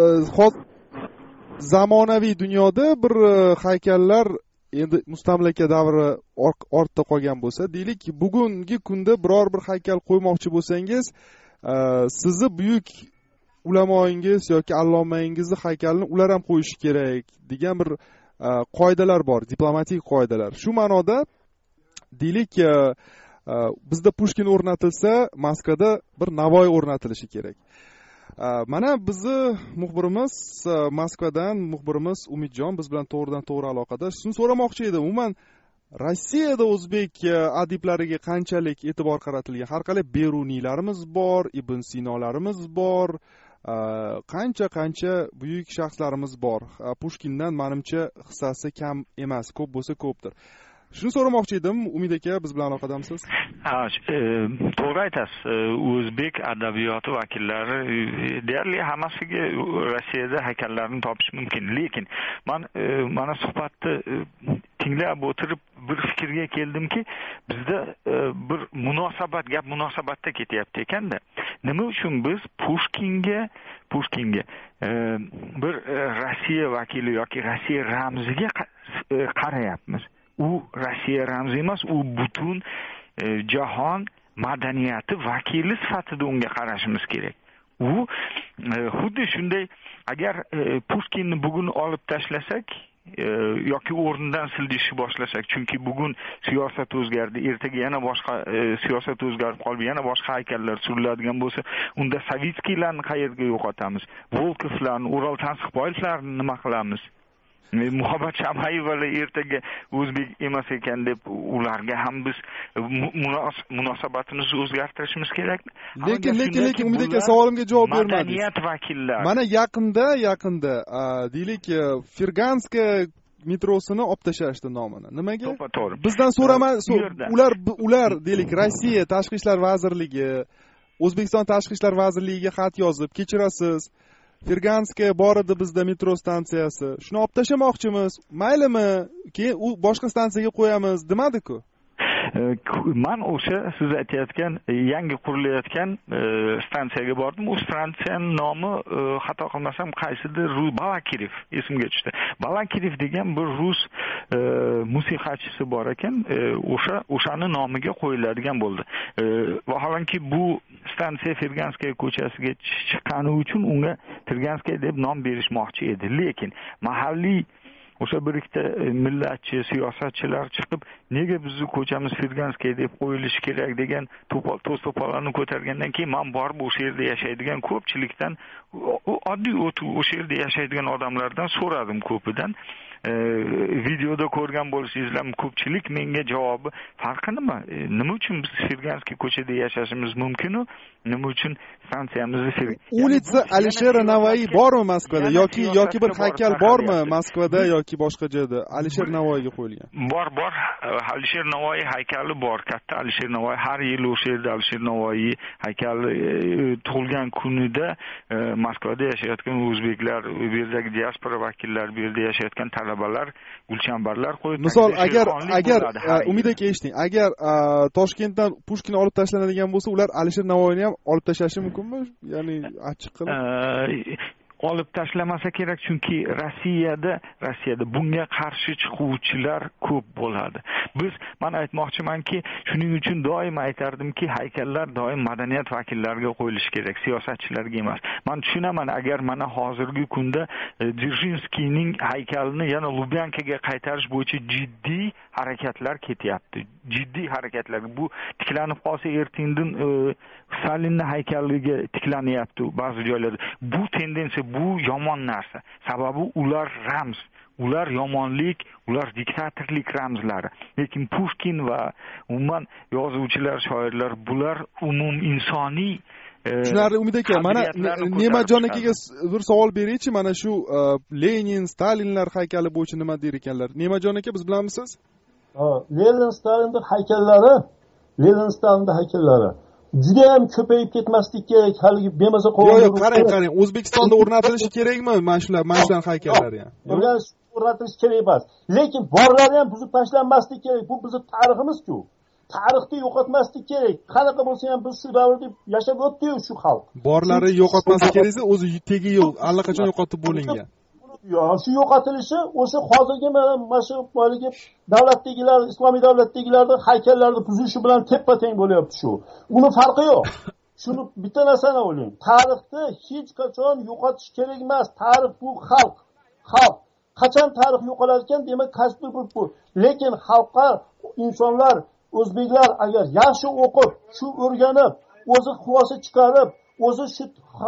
zamonaviy dunyoda bir haykallar endi mustamlaka davri ortda qolgan bo'lsa, deylik, bugungi kunda biror bir haykal qo'ymoqchi bo'lsangiz, sizni buyuk ulamoingiz yoki allomangizni haykalini ular ham qo'yishi kerak degan bir qoidalar bor, diplomatik qoidalar. Shu ma'noda deylik, bizda Pushkin o'rnatilsa, Moskvada bir Navoiy o'rnatilishi kerak. Mana bizni muxbirimiz, Moskvadan muxbirimiz Umidjon biz bilan to'g'ridan to'g'ri aloqada. Shuni so'ramoqchi edim. Umuman Rossiyada o'zbek adiblariga qanchalik e'tibor qaratilgan? Har qalay Beruniylarimiz bor, Ibn Sinolarimiz bor, qancha buyuk shaxslarimiz bor. Pushkindan menimcha hissasi kam emas, ko'p bo'lsa ko'pdir. Shuni so'ramoqchi edim, Umid aka, biz bilan aloqadamisiz? To'g'ri aytasiz. O'zbek adabiyoti vakillari deyarli hammasiga Rossiyada haykallarni topish mumkin. Lekin mana suhbatni tinglab o'tirib bir fikrga keldimki, bizda bir gap munosabatda ketyapti ekanda. Nima uchun biz Pushkinga bir Rossiya vakili yoki Rossiya ramziga qarayapmiz? U Rossiya ramzi emas, u butun jahon madaniyati vakili sifatida unga qarashimiz kerak. U xuddi shunday, agar Pushkinni bugun olib tashlasak, yoki o'rnidan siljishni boshlasak, chunki bugun siyosat o'zgardi, ertaga yana boshqa siyosat o'zgarib qolib yana boshqa haykallar suriladigan bo'lsa, unda Savitskiylarni qayerga yo'qotamiz? Volkovlarni, Ural Tansiqboyevlarni nima qilamiz? Muhabbat Shamayevalar ertaga o'zbek emas ekan deb ularga ham biz munosabatimizni o'zgartirishimiz kerakmi? Lekin Umid aka savolimga javob bermadingiz. Madaniyat vakillari. Mana yaqinda deylik Ferganska metrosini olib tashlashdi nomini. Nimaga? To'g'ri. Bizdan so'raman, ular deylik Rossiya Tashqi ishlar vazirligi, O'zbekiston Tashqi ishlar vazirligiga xat yozib, kechirasiz, Ferganska bor edi bizda metro stansiyasi. Shuni olib tashlamoqchimiz. Maylimi? Keyin u boshqa stansiyaga qo'yamiz, demadi-ku. Men o'sha siz aytayotgan yangi qurilayotgan stansiyaga bordim. U stansiyaning nomi xato qilmasam qaysidir Balakirev esimga tushdi. Balakirev degan bir rus musiqachisi bor ekan, o'shani nomiga qo'yiladigan bo'ldi. Vaholanki bu stansiya Ferganskaya ko'chasiga chiqqani uchun unga Ferganskaya deb nom berishmoqchi edi. Lekin mahalliy o'sha bir ikkita millatchi, siyosatchilar chiqib, nega bizni ko'chamiz Ferganskaya deb qo'yilishi kerak degan to'pollarni ko'targandan keyin men borib o'sha yerda yashaydigan ko'pchilikdan, oddiy o'sha yerda yashaydigan odamlardan so'radim ko'pidan. Videoda ko'rgan bo'lsangizlar, ko'pchilik menga javobi farqi nima? Nima uchun biz Ferganskiy ko'chada yashashimiz mumkin-u? Nima uchun stansiyamizni Улица Alisher Navoiy bormi Moskvada yoki bir haykal bormi Moskvada yoki boshqa joyda Alisher Navoiyga qo'yilgan? Bor. Alisher Navoiy haykali bor. Katta Alisher Navoiy har yil o'sha yerda Alisher Navoiy haykali tug'ilgan kunida Moskvada yashayotgan o'zbeklar, bu yerdagi diaspora vakillari, bu yerda yashayotgan talabalar, gulchambarlar qo'yib. Misol agar Umid aka eshiting, agar Toshkentdan Pushkin olib tashlanadigan bo'lsa, ular Alisher Navoiyni ham olib tashlashi mumkinmi? Ya'ni ochiq qilib olib tashlamasa kerak, chunki Rossiyada bunga qarshi chiquvchilar ko'p bo'ladi. Men aytmoqchimanki, shuning uchun doim aytardimki, haykallar doim madaniyat vakillariga qo'yilishi kerak, siyosatchilarga emas. Men tushunaman, agar mana hozirgi kunda Dzerzhinskiyning haykalini yana Lubyankaga qaytarish bo'yicha jiddiy harakatlar ketyapti. Jiddiy harakatlar. Bu tiklanib qolsa ertindin Stalinning haykaliga tiklanyapti ba'zi joylarda. Bu tendensiya, bu yomon narsa. Sababi ular ramz, ular yomonlik, ular diktatorlik ramzlari. Lekin Pushkin va umuman yozuvchilar, shoirlar, bular umum insoniy Shularni Umid aka, mana Nemajon akaga bir savol beraychi, mana shu Lenin, Stalinlar haykali bo'yicha nima der ekanlar? Nemajon aka, biz bilamisiz? Lenin, Stalinning haykallari juda ham ko'payib ketmaslik kerak. Haligi bemaza Yo'q, qarang, O'zbekistonda o'rnatilishi kerakmi mana shular haykallari ham? O'rnatilishi kerak emas. Lekin borlari ham buzib tashlanmaslik kerak. Bu bizning tariximiz-ku. Tarixni yo'qotmaslik kerak. Qanaqa bo'lsa ham biz shu davrda yashab o'tdik shu xalq. Borlari yo'qotmaslik kerak esa o'zi tegi yo'q, allaqachon yo'qotib bo'lingan. Shu yo'qotilishi o'sha hozirgi mana shu boyagi davlatdagilar, islomiy davlatdagilarning haykallarni buzishi bilan teppa-teng bo'lyapti shu. Uni farqi yo'q. Shuni bitta narsani o'ylang. Tarixni hech qachon yo'qotish kerak emas. Tarix bu xalq. Qachon tarix yo'qolar ekan, demak qaysidir bu. Lekin xalqqa insonlar, o'zbeklar agar yaxshi o'qib, shu o'rganib, o'zi xulosa chiqarib, o'zi shu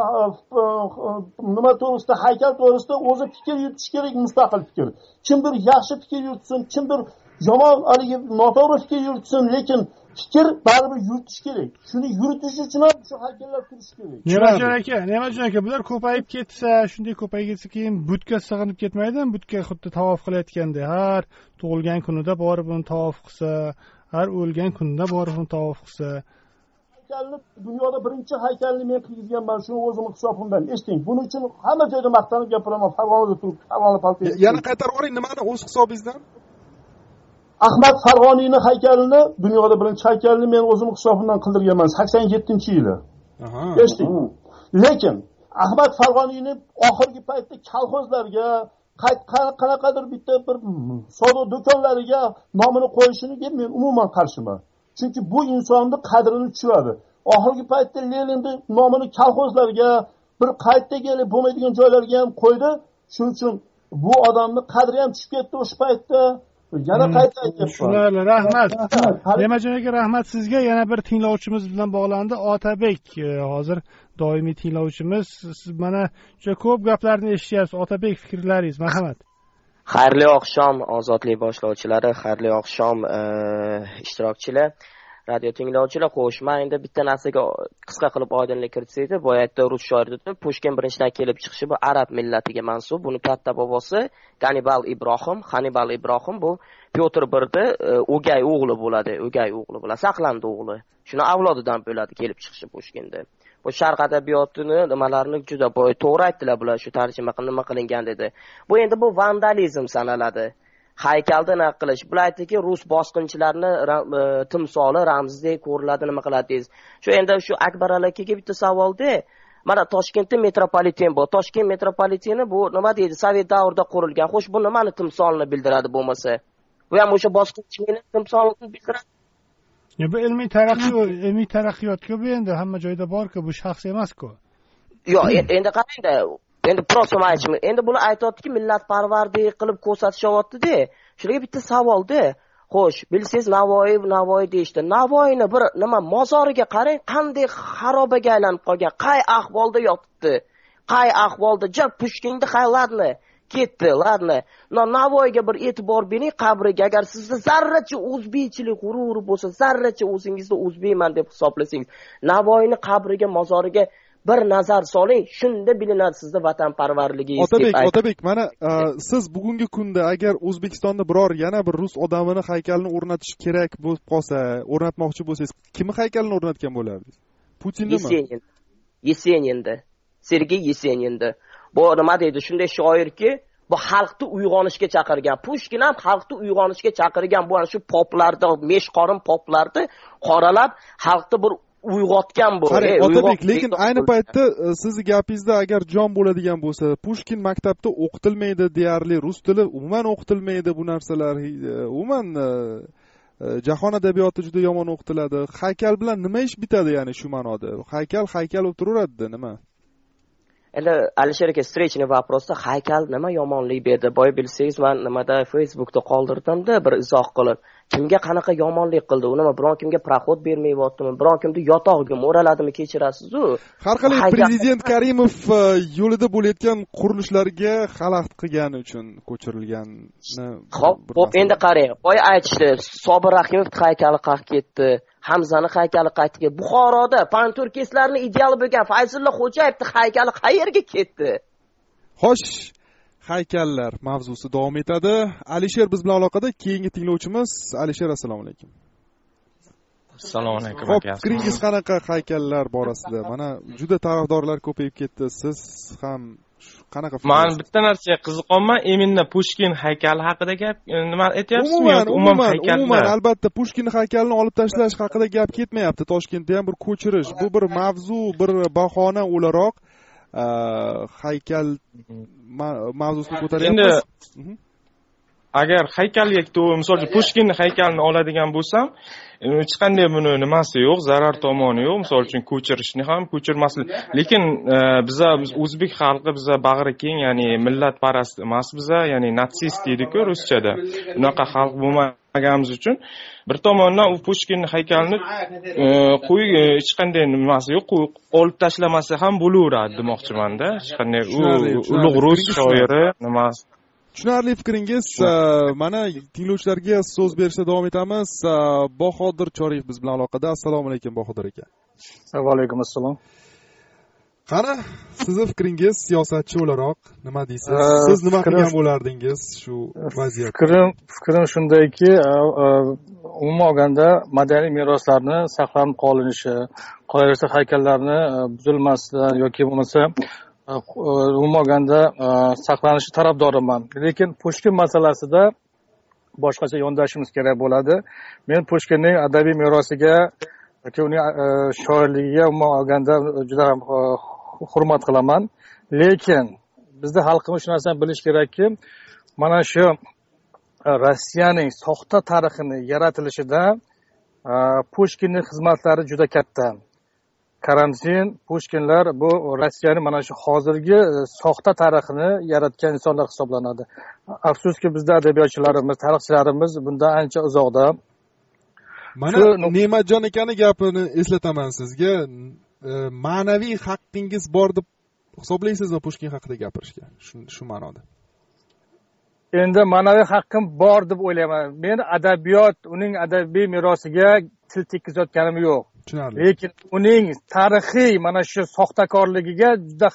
nima to'g'risida, haykal to'g'risida o'zi fikr yuritish kerak, mustaqil fikr. Kimdir yaxshi fikr yuritsin, kimdir yomon, haligi noto'g'ri fikr yuritsin, lekin fikr baribir yuritish kerak. Shuni yuritish uchun ham shu haykallar turishi kerak. Nemajon aka, bular ko'payib ketsa, shunday ko'payib ketsa, keyin butga sig'inib ketmaydimi? Butga xuddi tavof qilayotganda, har tug'ilgan kunida borib uni tavof qilsa, har o'lgan kunida borib uni tavof qilsa. Dunyoda birinchi haykalni men qilganman, shuni o'zimning hisobimdan. Eshiting, buning uchun hamma joyda maqtanib gapiraman, Farg'onada turib, Farg'ona palto. Yana qaytarib oling, nimani o'z hisobingizdan? Ahmad Farg'oniyning haykalini, dunyoda birinchi haykalni men o'zimning hisobimdan qildirganman 87-yili. Eshiting. Lekin Ahmad Farg'oniyning oxirgi paytda kolxozlarga, qanaqadir bitta bir savdo do'konlariga nomini qo'yishini men umuman qarshiman. Chunki bu insonning qadrini tushiradi. Oxirgi paytda Leninning nomini kolxozlarga, bir qaytda kelib bo'lmaydigan joylarga ham qo'ydi. Shuning uchun bu odamni qadri ham tushib ketdi o'sha paytda. Yana qayta aytyapman. Tushunarli, rahmat. Nemajon aka, rahmat sizga. Yana bir tinglovchimiz bilan bog'landi. Otabek hozir doimiy tinglovchimiz. Siz mana juda ko'p gaplarni eshityapsiz. Otabek, fikrlaringiz, marhamat. Xayrli oqshom ozodlik boshlovchilari, xayrli oqshom ishtirokchilar, radio tinglovchilar. Xo'sh, men endi bitta narsaga qisqa qilib oydinlik kiritsak, boyaqda rus shoir dedi, Pushkin birinchidan kelib chiqishi bu arab millatiga mansub. Buni katta bobosi Hannibal Ibrohim bu Pyotr Birni o'gay o'g'li bo'ladi, saqlandi o'g'li. Shuni avlodidan bo'ladi kelib chiqishi Pushkinda. Bu sharq adabiyotini nimalarini juda boy to'g'ri aytdilar bular, shu tarjima nima qilingan dedi. Bu endi bu vandalizm sanaladi. Haykalda nima qilish? Bular aytdiki, rus bosqinchilarni timsoli, ramzdek ko'riladi, nima qiladi deysiz. Shu endi shu Akbar akaga bitta savolda, mana Toshkentda metropoliten bor. Toshkent metropoliteni bu nima deydi? Sovet davrida qurilgan. Xo'sh, bu nimani timsolini bildiradi bo'lmasa? Bu ham o'sha bosqinchining timsolini bildiradi. Bu ilmiy taraqqiyot-ku bu endi hamma joyda bor-ku, bu shaxs emas-ku. Yo'q, endi qarang-da, endi prosta aytishim. Endi buni aytayotdiki, millatparvarlik qilib ko'rsatishyapti-da. Shularga bitta savolda. Xo'sh, bilsangiz Navoiy deyishdi. Navoiyni bir nima mozoriga qarang, qanday xarobaga aylanib qolgan, qay ahvolda yotibdi. Qay ahvolda Pushkinni haylatni ketdi, ladni. Navoiyga bir e'tibor bering, qabriga. Agar sizda zarracha o'zbekchilik g'ururi bo'lsa, zarracha o'zingizda o'zbekman deb hisoblasangiz, Navoiyni qabriga, mozoriga bir nazar soling, shunda bilinadi sizda vatanparvarligingiz. Otabek, mana siz bugungi kunda agar O'zbekistonda biror yana bir rus odamini haykalini o'rnatish kerak bo'lib qolsa, o'rnatmoqchi bo'lsangiz, kimni haykalini o'rnatgan bo'lardingiz? Putinni? Yeseninni. Sergey Yeseninni. Bu nima deydi? Shunday shoirki, bu xalqni uyg'onishga chaqirgan. Pushkin ham xalqni uyg'onishga chaqirgan. Bu shu poplarni, meshqorin poplarni qoralab, xalqni bir uyg'otgan bu. Otabek, lekin ayni paytda sizni gapingizda agar jon bo'ladigan bo'lsa, Pushkin maktabda o'qitilmaydi deyarli, rus tili umuman o'qitilmaydi, bu narsalar umuman jahon adabiyoti juda yomon o'qitiladi. Haykal bilan nima ish bitadi, ya'ni shu ma'noda? Haykal bo'lib turaveradi, nima? Endi Alisher aka встречный вопросda haykal nima yomonlik berdi? Boy bilsangiz, men nimada Facebookda qoldirdim-da bir izoh qilib. Kimga qanaqa yomonlik qildi? U nima biron kimga proxod bermayaptimi? Biron kimni yotog'iga mo'raladimi, kechirasiz-ku? Har qalay prezident Karimov yo'lida bo'layotgan qurilishlarga xalaqit qilgani uchun ko'chirilganni. Xo'p, endi qarang. Boy aytishdi, Sobir Rahimov haykali qayerga ketdi? Hamzani haykali qaytdi. Buxoroda panturkistlarni ideal bo'lgan Fayzulla Xo'jayevning haykali qayerga ketdi? Xo'sh, haykallar mavzusi davom etadi. Alisher biz bilan aloqada. Keyingi tinglovchimiz Alisher, assalomu alaykum. Assalomu alaykum. Xo'p, fikringiz qanaqa haykallar borasida? Mana juda tarafdorlar ko'payib ketdi. Siz ham qanaqa fikr? Men bitta narsaga qiziqaman. Eminda Pushkin haykali haqida gap nima aytyapsizmi yoki umuman haykallar? Umuman, albatta Pushkin haykalini olib tashlash haqida gap ketmayapti. Toshkentda ham bir ko'chirish, bu bir mavzu, bir bahona o'laroq haykal mavzusini ko'taryapmiz. Endi agar haykalga misol uchun Pushkinning haykalini oladigan bo'lsam, hech qanday buni nimasi yo'q, zarar tomoni yo'q. Misol uchun ko'chirishni ham ko'chirmaslik. Lekin biz o'zbek xalqi, biz bag'ri keng, ya'ni millatparast emas, biz ya'ni natsist deydi-ku ruschada. Unaqa xalq bo'lmaganimiz uchun bir tomondan u Pushkin haykalini hech qanday nimasi yo'q, olib tashlamasa ham bo'laveradi demoqchiman-da. Hech qanday u ulug' rus shoiri nimasi. Tushunarli fikringiz. Mana tinglovchilarga so'z berishda davom etamiz. Bahodir Choriyev biz bilan aloqada. Assalomu alaykum Bahodir aka. Va alaykum assalom. Qani, sizning fikringiz siyosatchi o'laroq nima deysiz? Siz nima qilgan bo'lardingiz shu vaziyatda? Fikrim shundayki, umuman olganda madaniy meroslarni saqlanib qolinishi, qolaversa haykallarni buzilmasdan yoki bo'lmasa umuman olganda saqlanishi tarafdoriman. Lekin Pushkin masalasida boshqacha yondashishimiz kerak bo'ladi. Men Pushkinning adabiy merosiga yoki uning shoirligiga umuman olganda juda ham hurmat qilaman. Lekin bizda xalqimiz shu narsani bilish kerakki, mana shu Rossiyaning soxta tarixini yaratilishida Pushkinning xizmatlari juda katta. Karamzin, Pushkinlar bu Rossiyani mana shu hozirgi soxta tarixini yaratgan insonlar hisoblanadi. Afsuski bizda adabiyotchilarimiz, tarixchilarimiz bundan ancha uzoqda. Mana Ne'matjon akani gapini eslataman sizga. Ma'naviy haqqingiz bor deb hisoblaysizmi Pushkin haqida gapirishga? Shu ma'noda. Endi ma'naviy haqqim bor deb o'ylayman. Men adabiyot, uning adabiy merosiga til tekkizayotganim yo'q. Tushunarli. Lekin uning tarixiy mana shu soxtakorligiga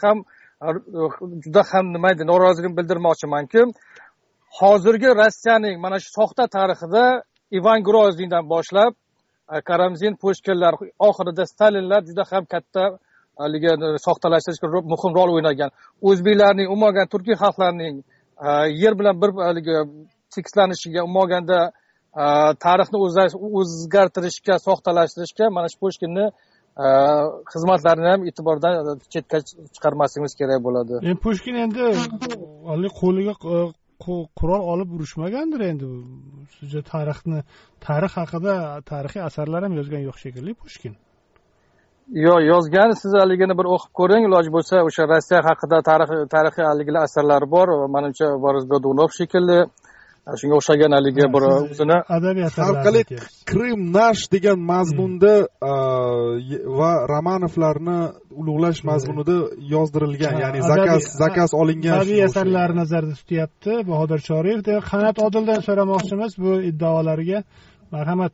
juda ham nima edi, norozilik bildirmoqchimanki, hozirgi Rossiyaning mana shu soxta tarixida Ivan Groznydan boshlab Karamzin, Pushkinlar, oxirida Stalinlar juda ham katta soxtalashtirishga muhim rol o'ynagan. O'zbeklarning, umuman turkiy xalqlarning yer bilan bir tekislanishiga, umumaganda tarixni o'zgartirishga, soxtalashtirishga mana shu Pushkinni xizmatlarini ham e'tibordan chetga chiqarmasligimiz kerak bo'ladi. Pushkin endi qo'liga qurol olib urushmagandir endi. Sizga tarix haqida tarixiy asarlar ham yozgan yo'q shekilli Pushkin. Yo'q, yozgan, siz haligini bir o'qib ko'ring, iloji bo'lsa o'sha Rossiya haqida tarixiy haligili asarlari bor, menimcha Boris Godunov shekilli shunga o'xshagan haligi bir o'zini adabiyot Xalqalik Krim nash degan mazmunda va Romanovlarni ulug'lash mazmunida yozdirilgan, ya'ni zakaz olingan adabiyot asarlari nazarda tutyapti Bahodir Choriyev. Qanot Odildan so'ramoqchimiz bu iddaolarga. Marhamat.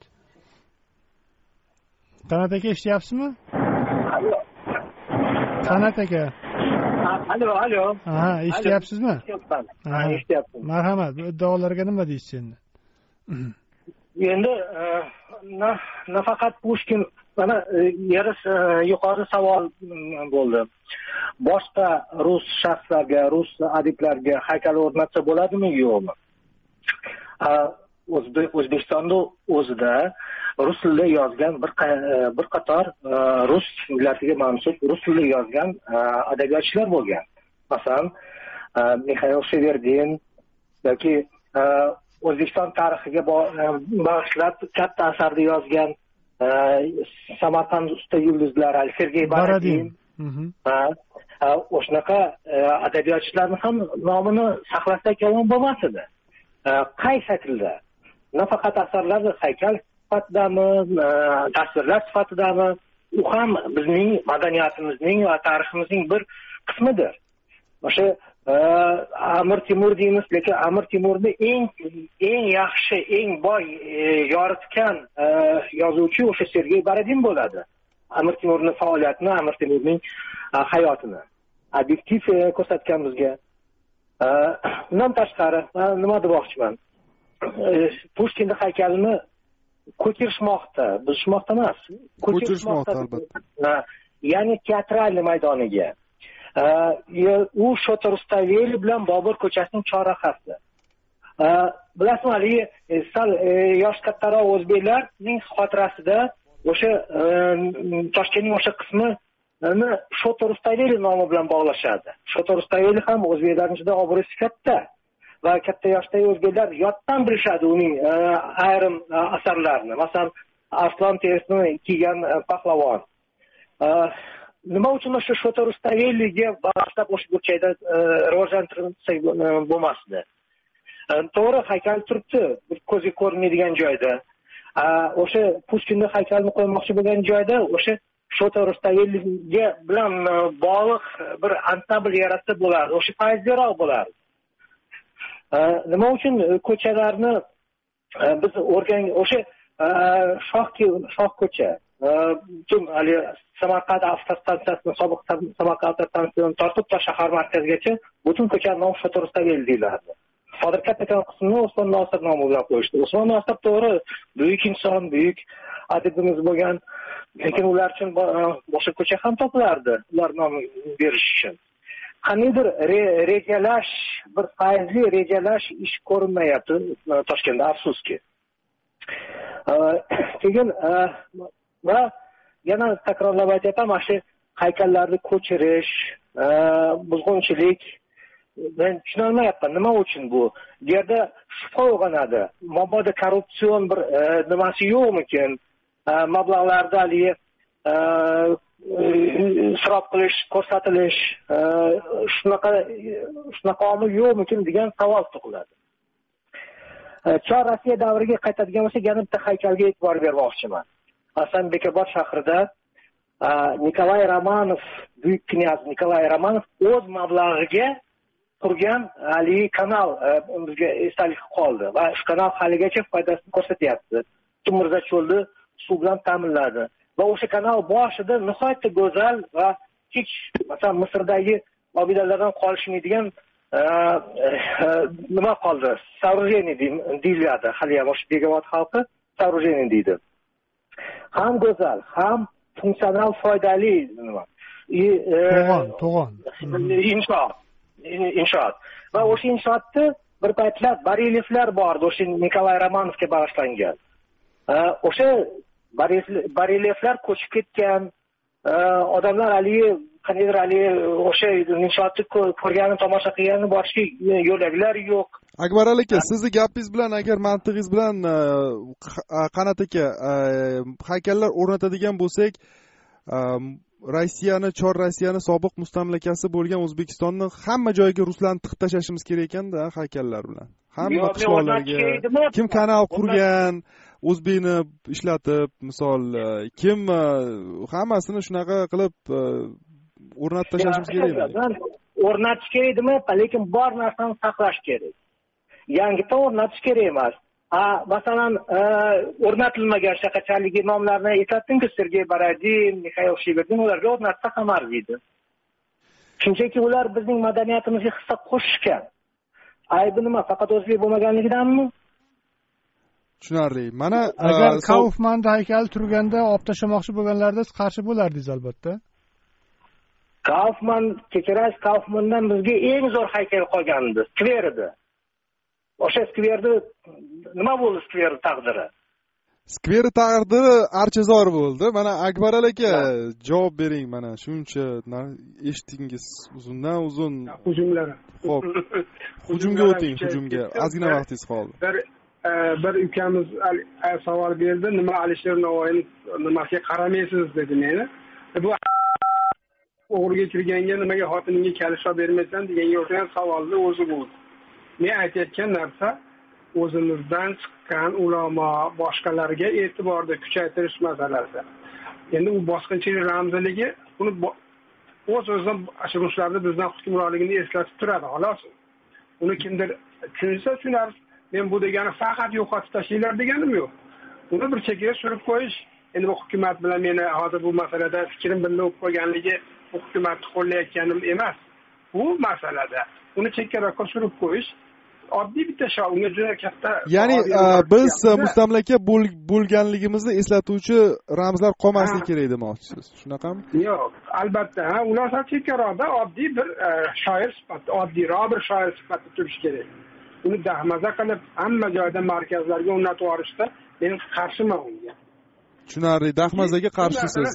Qanot aka, eshityapsizmi? Qanot aka. Alo. Ha, eshityapsizmi? Eshityapman. Marhamat, bu iddaolarga nima deysiz endi? Endi nafaqat Pushkin, mana yuqori savol bo'ldi. Boshqa rus shaxslarga, rus adiblarga haykal o'rnatsa bo'ladimi, yo'qmi? O'zbekistonda o'zida rus tilida yozgan bir qator rus millatiga mansub rus tilida yozgan adabiyotchilar bo'lgan. Masalan, Mikhail Sheverdin yoki O'zbekiston tarixiga bag'ishlab katta asarni yozgan Samarqand usta yulduzlari Sergey Baradin. O'shanaqa adabiyotchilarni ham nomini saqlasak yomon bo'lmas edi. Qay shaklda? Nafaqat asarlarda haykal sifatidami, tasvirlar sifatidami, u ham bizning madaniyatimizning va tariximizning bir qismidir. O'sha Amir Temur deymiz, lekin Amir Temurni eng yaxshi, eng boy yoritgan yozuvchi o'sha Sergey Baradin bo'ladi. Amir Temurning faoliyatini, Amir Temurning hayotini obyektiv ko'rsatgan bizga. Undan tashqari nima demoqchiman? Pushkinning haykalini ko'chirishmoqda, buzishmoqda emas. Ko'chirishmoqda albatta. Ya'ni teatral maydoniga. U Shota Rustaveli bilan Bobur ko'chasining chorrahasi. Bilasizmi, haligi sal yosh kattaroq o'zbeklarning xotirasida o'sha Toshkentning o'sha qismini Shota Rustaveli nomi bilan bog'lashadi. Shota Rustaveli ham o'zbeklarning juda obro'si katta va katta yoshdagi o'zbeklar yoddan bilishadi uning ayrim asarlarini. Masalan, Arslon terisini kiygan pahlavon. Nima uchun o'sha Shota Rustaveliga bag'ishlab o'sha burchakda rivojlantirsak bo'lmasdi? To'g'ri, haykal turibdi, bir ko'zga ko'rinmaydigan joyda. O'sha Pushkinning haykalini qo'ymoqchi bo'lgan joyda o'sha Shota Rustaveliga bilan bog'liq bir ansambl yaratsa bo'lardi. O'sha foizliroq bo'lardi. Nima uchun ko'chalarni biz o'sha shoh ko'cha, butun hali Samarqand avtostansiyasidan, sobiq Samarqand avtostansiyasidan tortib ta shahar markazigacha butun ko'chani nomi Shota Rustaveli deyiladi. Hozir katta qismini Osmon Nosir nomi bilan qo'yishdi. Osmon Nosir to'g'ri buyuk inson, buyuk adibimiz bo'lgan, lekin ular uchun boshqa ko'cha ham topilardi, ular nom berish uchun. Qaniydir rejalash, bir faizli rejalash ish ko'rinmayapti Toshkentda, afsuski. Keyin va yana takrorlab aytaman, mana shu haykallarni ko'chirish, buzg'unchilik, men tushuna olmayapman, nima uchun bu? Bu yerda shubha uyg'onadi. Mabodo korrupsion bir nimasi yo'qmikin? Mablag'larda haligi isrof qilish, ko'rsatilish shunaqa omil yo'qmikin degan savol tug'iladi. Chor Rossiya davriga qaytadigan bo'lsak, yana bitta haykalga e'tibor bermoqchiman. Masalan, Bekobod shahrida Nikolay Romanov, buyuk knyaz Nikolay Romanov o'z mablag'iga qurgan haligi kanal bizga esdalik qoldi va shu kanal haligacha foydasini ko'rsatyapti. Tumirzacho'lni suv bilan ta'minladi va o'sha kanal boshida nihoyatda go'zal va hech masalan Misrdagi obidalardan qolishmaydigan nima qoldi? Soorужение deyiladi. Hali ham o'sha Bekobod xalqi soorужение deydi. Ham go'zal, ham funksional, foydali nima? To'g'on. Inshoot. Va o'sha inshootda bir paytlar barelyeflar bor edi, o'sha Nikolay Romanovga bag'ishlangan. O'sha barelyeflar ko'chib ketgan, odamlar qaniydir o'sha inshootni ko'rgani, tomosha qilgani borishga yo'laklar yo'q. Akbar aka, sizni gapingiz bilan, agar mantig'ingiz bilan Qanat aka haykallar o'rnatadigan bo'lsak, Chor Rossiyani sobiq mustamlakasi bo'lgan O'zbekistonni hamma joyiga ruslarni tiqib tashlashimiz kerak ekanda haykallar bilan. Hamma qishloqlarga kim kanal qurgan, o'zbekni ishlatib, misol kim hammasini shunaqa qilib o'rnatib tashlashimiz kerakmi? O'rnatish kerakmi? Lekin bor narsani saqlash kerak. Yangidan o'rnatish kerak emas. Masalan, o'rnatilmagan shaqachaligi nomlarini eslatdingiz, Sergey Baradin, Mikhail Shiberdin, ularga o'rnatsa ham arziydi. Shunchaki ular bizning madaniyatimizga hissa qo'shishgan. Aybi nima? Faqat o'zbek bo'lmaganligidanmi? Tushunarli. Mana agar Kaufmanda haykali turganda olib tashlamoqchi bo'lganlarda qarshi bo'lardingiz albatta. Kaufmandan bizga eng zo'r haykal qolgan edi, skver edi. O'sha skverni nima bo'ldi, skver taqdiri? Skver taqdiri archazor bo'ldi. Mana Akbar aka javob bering, mana shuncha eshitdingiz uzundan uzun hujumlar. Xo'p. Hujumga o'ting, hujumga. Ozgina vaqtingiz qoldi. Bir ukamiz savol berdi, nima Alisher Navoiyning nimasiga qaramaysiz dedi meni. Bu o'g'riga kirganga nimaga xotiningga kalishab bermaysan deganga o'xshagan savolni o'zi bo'ldi. Men aytayotgan narsa o'zimizdan chiqqan ulamo boshqalarga e'tiborni kuchaytirish masalasi. Endi u bosqinchilik ramzligi uni o'z-o'zidan ruslarni bizdan hukmronligini eslatib turadi, xolos. Uni kimdir tushunsa tushunar. Men bu degani faqat yo'qotib tashlanglar deganim yo'q. Uni bir chekkaga surib qo'yish. Endi bu hukumat bilan meni hozir bu masalada fikrim birga bo'lib qolganligi bu hukumatni qo'llayotganim emas. Bu masalada uni chekkaroqqa surib qo'yish oddiy bitta unga juda katta. Ya'ni biz mustamlaka bo'lganligimizni eslatuvchi ramzlar qolmasligi kerak demoqchisiz. Shunaqami? Yo'q, albatta. Ular chekkaroqda oddiy bir shoir sifatida, oddiyroq bir shoir sifatida turishi kerak. Uni dahmaza qilib hamma joyda markazlarga o'rnatib yuborishda men qarshiman unga. Tushunarli, dahmazaga qarshisiz.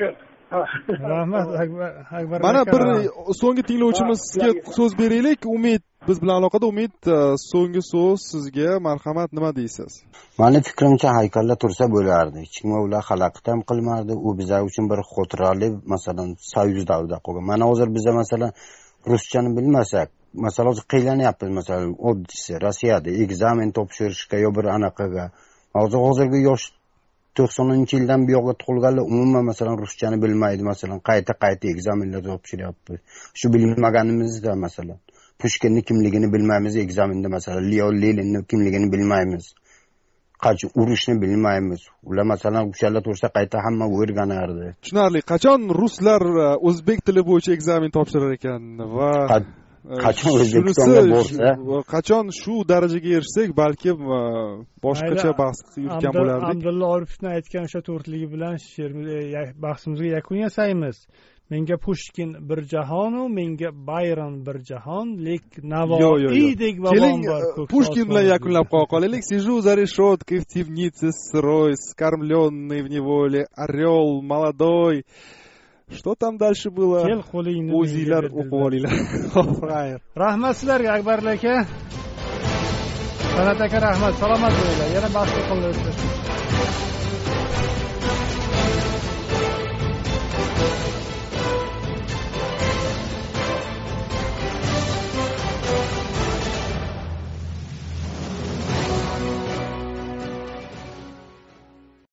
Rahmat Akbar. Mana bir so'nggi tinglovchimizga so'z beraylik. Umid biz bilan aloqada. Umid, so'nggi so'z sizga. Marhamat, nima deysiz? Meni fikrimcha haykallar tursa bo'lardi. Hech kim ular xalaqit ham qilmadi. U bizlar uchun bir xotirali, masalan, Soyuz davrida qolgan. Mana hozir biz masalan ruschani bilmasak, masalan hozir qiylanyapmiz, masalan, oddisi Rossiyada ekzamen topshirishga yo bir anaqaga. Hozirgi yosh 90-yildan buyog'i tug'ilganlar umuman masalan ruschani bilmaydi, masalan qayta ekzamenlar topshiryapti. Shu bilmaganimizda masalan Pushkinning kimligini bilmaymiz ekzamenda, masalan Leninning kimligini bilmaymiz. Qancha urushni bilmaymiz. Ular masalan o'shalar tursa qayta hamma o'rganardi. Tushunarli. Qachon ruslar o'zbek tili bo'yicha ekzamen topshirar ekan va qachon O'zbekistonga borsa, qachon shu darajaga erishsak, balki boshqacha bahs yuritgan bo'lardik. Abdulla Oripovning aytgan o'sha to'rtligi bilan bahsimizga yakun yasaymiz. Menga Pushkin bir jahonu, menga Bayron bir jahon, lek Navoiydek vabon bor. Pushkin bilan yakunlab qolaylik. Сижу за решеткой в темнице сырой, скормленный в неволе орел молодой. Что там дальше было? O'zinglar o'qib olinglar. Xayr. Rahmat sizlarga Akbar aka. Qanat aka rahmat. Salomat bo'linglar. Yana bahs qilamiz.